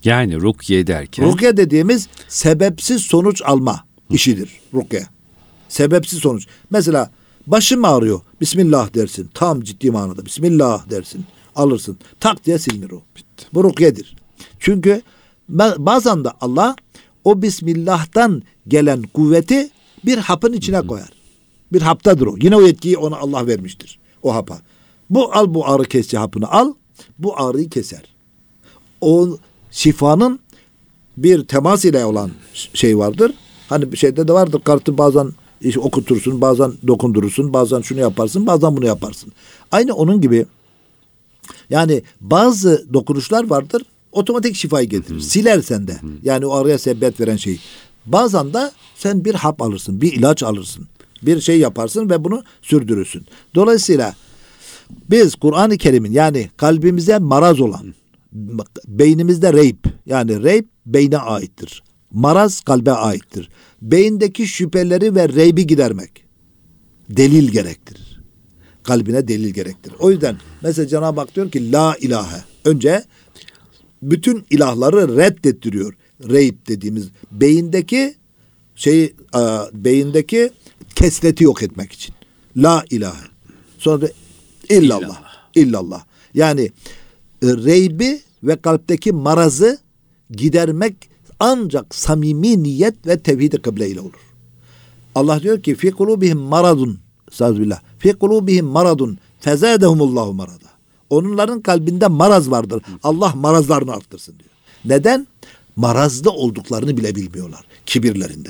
Yani rukiye derken? Rukiye dediğimiz sebepsiz sonuç alma işidir rukiye. Sebepsiz sonuç. Mesela başım ağrıyor. Bismillah dersin. Tam ciddi manada. Bismillah dersin. Alırsın. Tak diye silinir o. Bitti. Bu rukiyedir. Çünkü bazen de Allah o Bismillah'tan gelen kuvveti bir hapın içine koyar. Bir haptadır o. Yine o yetkiyi ona Allah vermiştir. O hapa. Bu al bu ağrı kesici hapını al. Bu ağrıyı keser. O şifanın bir temas ile olan şey vardır. Hani bir şeyde de vardır. Kartı bazen işte okutursun, bazen dokundurursun, bazen şunu yaparsın, bazen bunu yaparsın. Aynı onun gibi yani bazı dokunuşlar vardır. Otomatik şifayı getirir. Hı-hı. Siler sende. Hı-hı. Yani o ağrıya sebebiyet veren şey. Bazen de sen bir hap alırsın, bir ilaç alırsın. Bir şey yaparsın ve bunu sürdürürsün. Dolayısıyla biz Kur'an-ı Kerim'in yani kalbimize maraz olan, beynimizde reyb, yani reyb beyne aittir. Maraz kalbe aittir. Beyindeki şüpheleri ve reybi gidermek delil gerektirir. Kalbine delil gerektirir. O yüzden mesela Cenab-ı Hak diyor ki la ilahe. Önce bütün ilahları reddettiriyor. Reyb dediğimiz beyindeki şeyi beyindeki kesreti yok etmek için. La ilahe. Sonra da illallah. İllallah. İllallah. Yani reybi ve kalpteki marazı gidermek ancak samimi niyet ve tevhid-i kıble ile olur. Allah diyor ki fi kulubihim maradun estağfirullah. Fi kulubihim maradun fezadehumullahu marada. Onların kalbinde maraz vardır. Allah marazlarını arttırsın diyor. Neden? Marazda olduklarını bile bilmiyorlar. Kibirlerinden.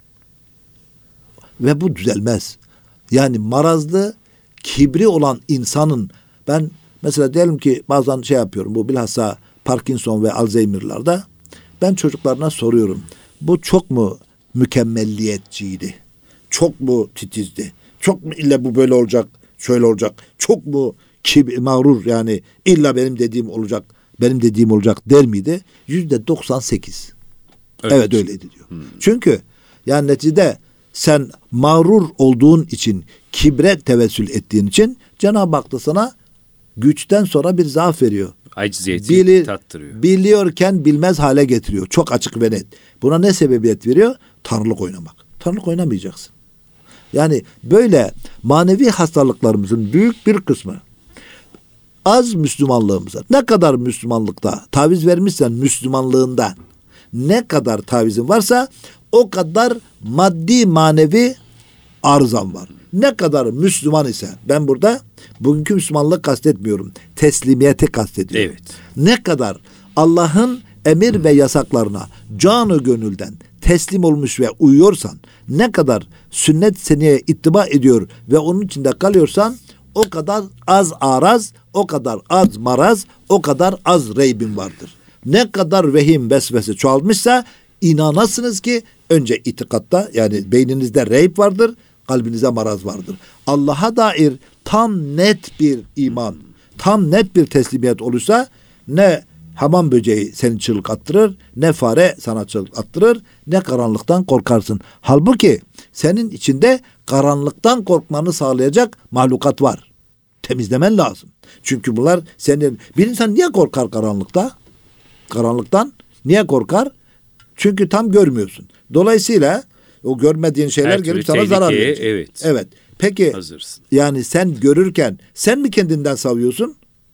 Ve bu düzelmez. Yani marazlı, kibri olan insanın ben mesela diyelim ki bazen şey yapıyorum. Bu bilhassa Parkinson ve Alzheimer'larda ben çocuklarına soruyorum. Bu çok mu mükemmelliyetçiydi? Çok mu titizdi? Çok mu illa bu böyle olacak, şöyle olacak? Çok mu kibir, mağrur yani illa benim dediğim olacak, benim dediğim olacak der miydi? Yüzde doksan sekiz. Evet, evet öyleydi diyor. Hmm. Çünkü yani neticede sen mağrur olduğun için, kibre tevessül ettiğin için Cenab-ı Hak da sana güçten sonra bir zaaf veriyor. Acziyeti Bili, tattırıyor. Biliyorken bilmez hale getiriyor. Çok açık ve net. Buna ne sebebiyet veriyor? Tanrılık oynamak. Tanrılık oynamayacaksın. Yani böyle manevi hastalıklarımızın büyük bir kısmı az Müslümanlığımıza, ne kadar Müslümanlıkta taviz vermişsen Müslümanlığında ne kadar tavizin varsa o kadar maddi manevi arızan var. Ne kadar Müslüman ise ben burada bugünkü Müslümanlığı kastetmiyorum. Teslimiyeti kastediyorum. Evet. Ne kadar Allah'ın emir ve yasaklarına canı gönülden teslim olmuş ve uyuyorsan, ne kadar sünnet seneye ittiba ediyor ve onun içinde kalıyorsan o kadar az araz, o kadar az maraz, o kadar az reybin vardır. Ne kadar vehim vesvese çoğalmışsa inanasınız ki önce itikatta yani beyninizde reyb vardır, kalbinize maraz vardır. Allah'a dair tam net bir iman, tam net bir teslimiyet olursa ne hamam böceği seni çığlık attırır, ne fare sana çığlık attırır, ne karanlıktan korkarsın. Halbuki senin içinde karanlıktan korkmanı sağlayacak mahlukat var. Temizlemen lazım. Çünkü bunlar senin... Bir insan niye korkar karanlıkta? Karanlıktan niye korkar? Çünkü tam görmüyorsun. Dolayısıyla o görmediğin şeyler gelip sana zarar verecek. Evet. Evet. Peki hazırsın. Yani sen görürken sen mi kendinden savuyorsun?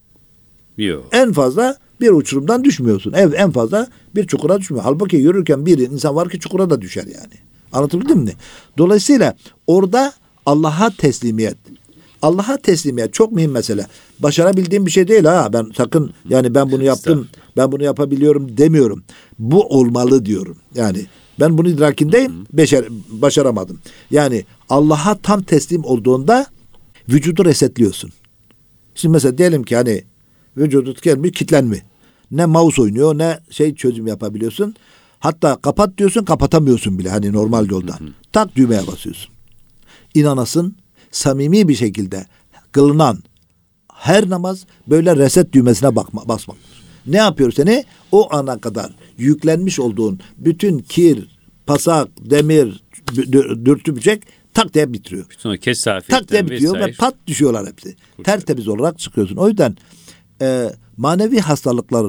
Yok. En fazla bir uçurumdan düşmüyorsun. Evet, en fazla bir çukura düşmüyor. Halbuki yürürken bir insan var ki çukura da düşer yani. Anlatabildim mi? Dolayısıyla orada Allah'a teslimiyet. Allah'a teslimiyet çok mühim mesele. Başarabildiğim bir şey değil ha. Ben sakın yani ben bunu yaptım, ben bunu yapabiliyorum demiyorum. Bu olmalı diyorum. Yani ben bunu idrakindeyim, beşer, başaramadım. Yani Allah'a tam teslim olduğunda vücudu resetliyorsun. Şimdi mesela diyelim ki hani vücudu tükenmiş, kitlenme. Ne mouse oynuyor ne şey çözüm yapabiliyorsun. Hatta kapat diyorsun, kapatamıyorsun bile hani normal yoldan. Tak düğmeye basıyorsun. İnanasın samimi bir şekilde kılınan her namaz böyle reset düğmesine bakma, basmak. Ne yapıyor seni? O ana kadar yüklenmiş olduğun bütün kir, pasak, demir, dürtü böcek tak diye bitiriyor. Bütün o kesafetten tak diye bitiyor ve pat düşüyorlar hepsi. Kurtar. Tertemiz olarak çıkıyorsun. O yüzden e, manevi hastalıkların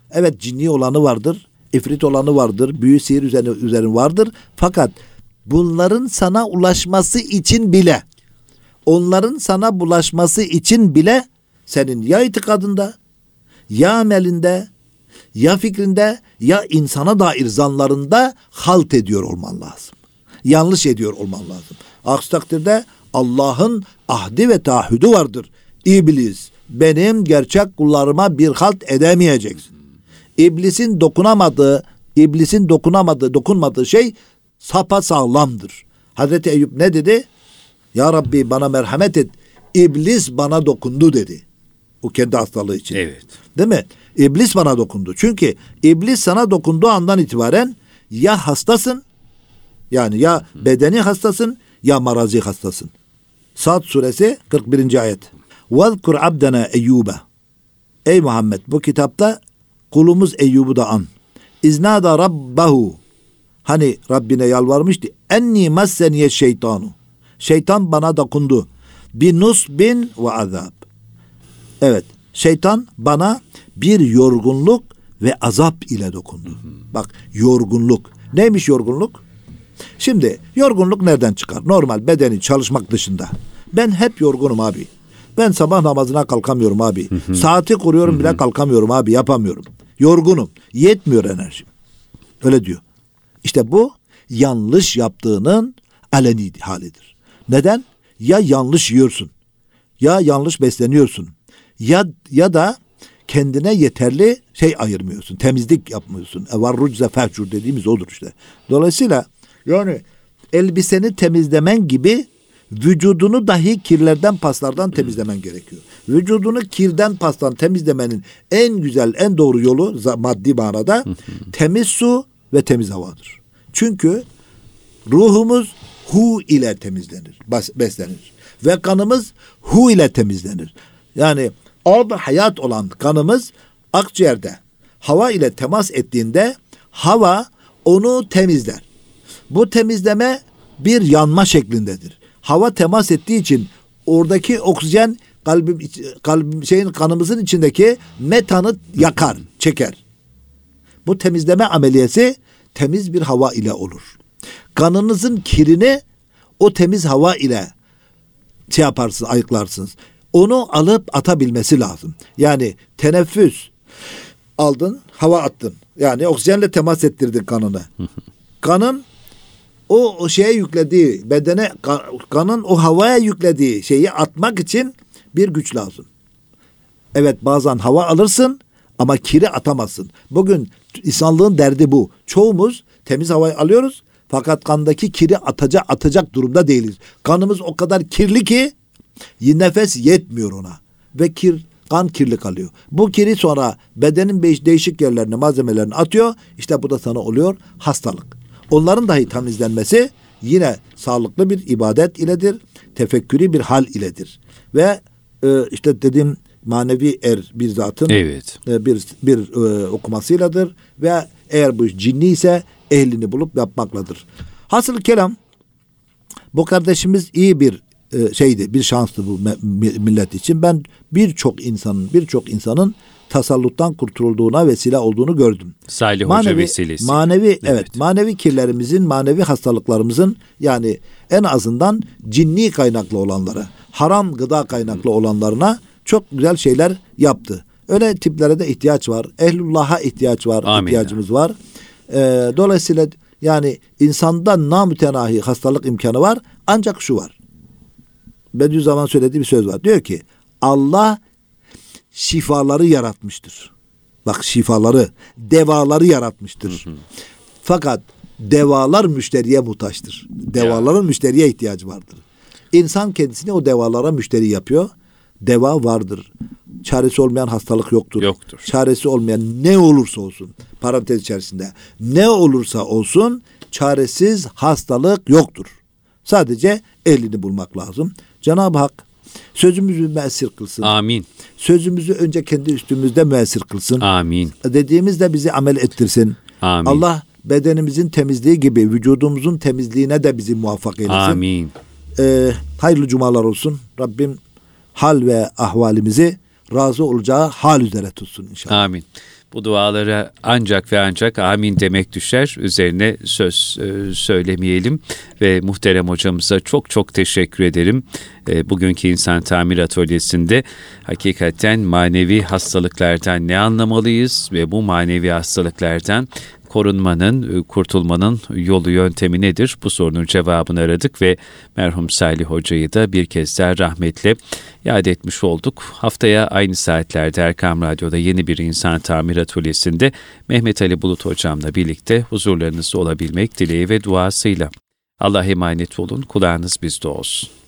Evet, cinni olanı vardır, ifrit olanı vardır, büyü sihir üzerine, üzerine vardır. Fakat bunların sana ulaşması için bile, onların sana bulaşması için bile senin ya itikadında, ya amelinde, ya fikrinde, ya insana dair zanlarında halt ediyor olman lazım. Yanlış ediyor olman lazım. Aksi takdirde Allah'ın ahdi ve taahhüdü vardır. İblis, benim gerçek kullarıma bir halt edemeyeceksin. İblisin dokunamadığı, iblisin dokunamadığı, dokunmadığı şey sapasağlamdır. Hazreti Eyüp ne dedi? Ya Rabbi bana merhamet et. İblis bana dokundu dedi. O kendi hastalığı için. Evet. Değil mi? İblis bana dokundu. Çünkü iblis sana dokunduğu andan itibaren ya hastasın, yani ya bedeni hastasın, ya marazi hastasın. Sad suresi kırk birinci ayet. وَذْكُرْ عَبْدَنَا اَيُّوبَ. Ey Muhammed, bu kitapta kulumuz Eyyub'u da an. İznâda rabbahu. Hani Rabbine yalvarmıştı. Enni masseniye şeytanu. Şeytan bana dokundu. Bi nusbin ve azab. Evet, şeytan bana bir yorgunluk ve azap ile dokundu. Hı hı. Bak, yorgunluk. Neymiş yorgunluk? Şimdi yorgunluk nereden çıkar? Normal bedeni çalışmak dışında. Ben hep yorgunum abi. Ben sabah namazına kalkamıyorum abi. Hı hı. Saati kuruyorum, hı hı, bile kalkamıyorum abi, yapamıyorum. Yorgunum. Yetmiyor enerjim. Öyle diyor. İşte bu yanlış yaptığının aleni halidir. Neden? Ya yanlış yiyorsun, ya yanlış besleniyorsun, ya ya da kendine yeterli şey ayırmıyorsun, temizlik yapmıyorsun. Evarrucze fehcur dediğimiz odur işte. Dolayısıyla yani elbiseni temizlemen gibi vücudunu dahi kirlerden, paslardan temizlemen gerekiyor. Vücudunu kirden, pastan temizlemenin en güzel, en doğru yolu maddi manada temiz su ve temiz havadır. Çünkü ruhumuz hu ile temizlenir, beslenir. Ve kanımız hu ile temizlenir. Yani ab hayat olan kanımız akciğerde hava ile temas ettiğinde hava onu temizler. Bu temizleme bir yanma şeklindedir. Hava temas ettiği için oradaki oksijen kalbim, kalbim şeyin kanımızın içindeki metanı yakar, çeker. Bu temizleme ameliyesi temiz bir hava ile olur. Kanınızın kirini o temiz hava ile şey yaparsınız, ayıklarsınız. Onu alıp atabilmesi lazım. Yani teneffüs aldın, hava attın. Yani oksijenle temas ettirdin kanını. Kanın o, o şeye yüklediği, bedene, kanın o havaya yüklediği şeyi atmak için bir güç lazım. Evet, bazen hava alırsın ama kiri atamazsın. Bugün insanlığın derdi bu. Çoğumuz temiz havayı alıyoruz fakat kandaki kiri atacak atacak durumda değiliz. Kanımız o kadar kirli ki nefes yetmiyor ona ve kir kan kirli kalıyor. Bu kiri sonra bedenin değişik yerlerine, malzemelerini atıyor. İşte bu da sana oluyor hastalık. Onların dahi temizlenmesi yine sağlıklı bir ibadet iledir. Tefekkürü bir hal iledir. Ve e, işte dediğim manevi er bir zatın, evet, e, bir bir e, okumasıyladır ve eğer bu cinni ise ehlini bulup yapmakladır. Hasıl kelam, bu kardeşimiz iyi bir e, şeydi, bir şanstı bu me- millet için. Ben birçok insanın, birçok insanın tasalluttan kurtulduğuna vesile olduğunu gördüm. Salih manevi, Hoca vesilesi. Manevi, evet. evet, manevi kirlerimizin, manevi hastalıklarımızın, yani en azından cinni kaynaklı olanlara, haram gıda kaynaklı olanlarına çok güzel şeyler yaptı. Öyle tiplere de ihtiyaç var. Ehlullah'a ihtiyaç var, Amin. ihtiyacımız var. Ee, dolayısıyla yani insanda namütenahi hastalık imkanı var. Ancak şu var. Bediüzzaman söylediği bir söz var. Diyor ki Allah şifaları yaratmıştır. Bak, şifaları, devaları yaratmıştır. Hı hı. Fakat devalar müşteriye muhtaçtır. Devaların ya. müşteriye ihtiyacı vardır. İnsan kendisini o devalara müşteri yapıyor. Deva vardır. Çaresi olmayan hastalık yoktur. Yoktur. Çaresi olmayan ne olursa olsun, parantez içerisinde, ne olursa olsun çaresiz hastalık yoktur. Sadece elini bulmak lazım. Cenab-ı Hak sözümüzü müessir kılsın. Amin. Sözümüzü önce kendi üstümüzde müessir kılsın. Amin. Dediğimizde bizi amel ettirsin. Amin. Allah bedenimizin temizliği gibi vücudumuzun temizliğine de bizi muvaffak eylesin. Amin. Ee, hayırlı cumalar olsun. Rabbim hal ve ahvalimizi razı olacağı hal üzere tutsun inşallah. Amin. Bu dualara ancak ve ancak amin demek düşer. Üzerine söz e, söylemeyelim ve muhterem hocamıza çok çok teşekkür ederim. E, bugünkü İnsan Tamir Atölyesi'nde hakikaten manevi hastalıklardan ne anlamalıyız ve bu manevi hastalıklardan korunmanın, kurtulmanın yolu, yöntemi nedir? Bu sorunun cevabını aradık ve merhum Salih Hoca'yı da bir kez daha rahmetle yad etmiş olduk. Haftaya aynı saatlerde Erkam Radyo'da yeni bir İnsan Tamir Atölyesi'nde Mehmet Ali Bulut Hocam'la birlikte huzurlarınızda olabilmek dileği ve duasıyla. Allah'a emanet olun, kulağınız bizde olsun.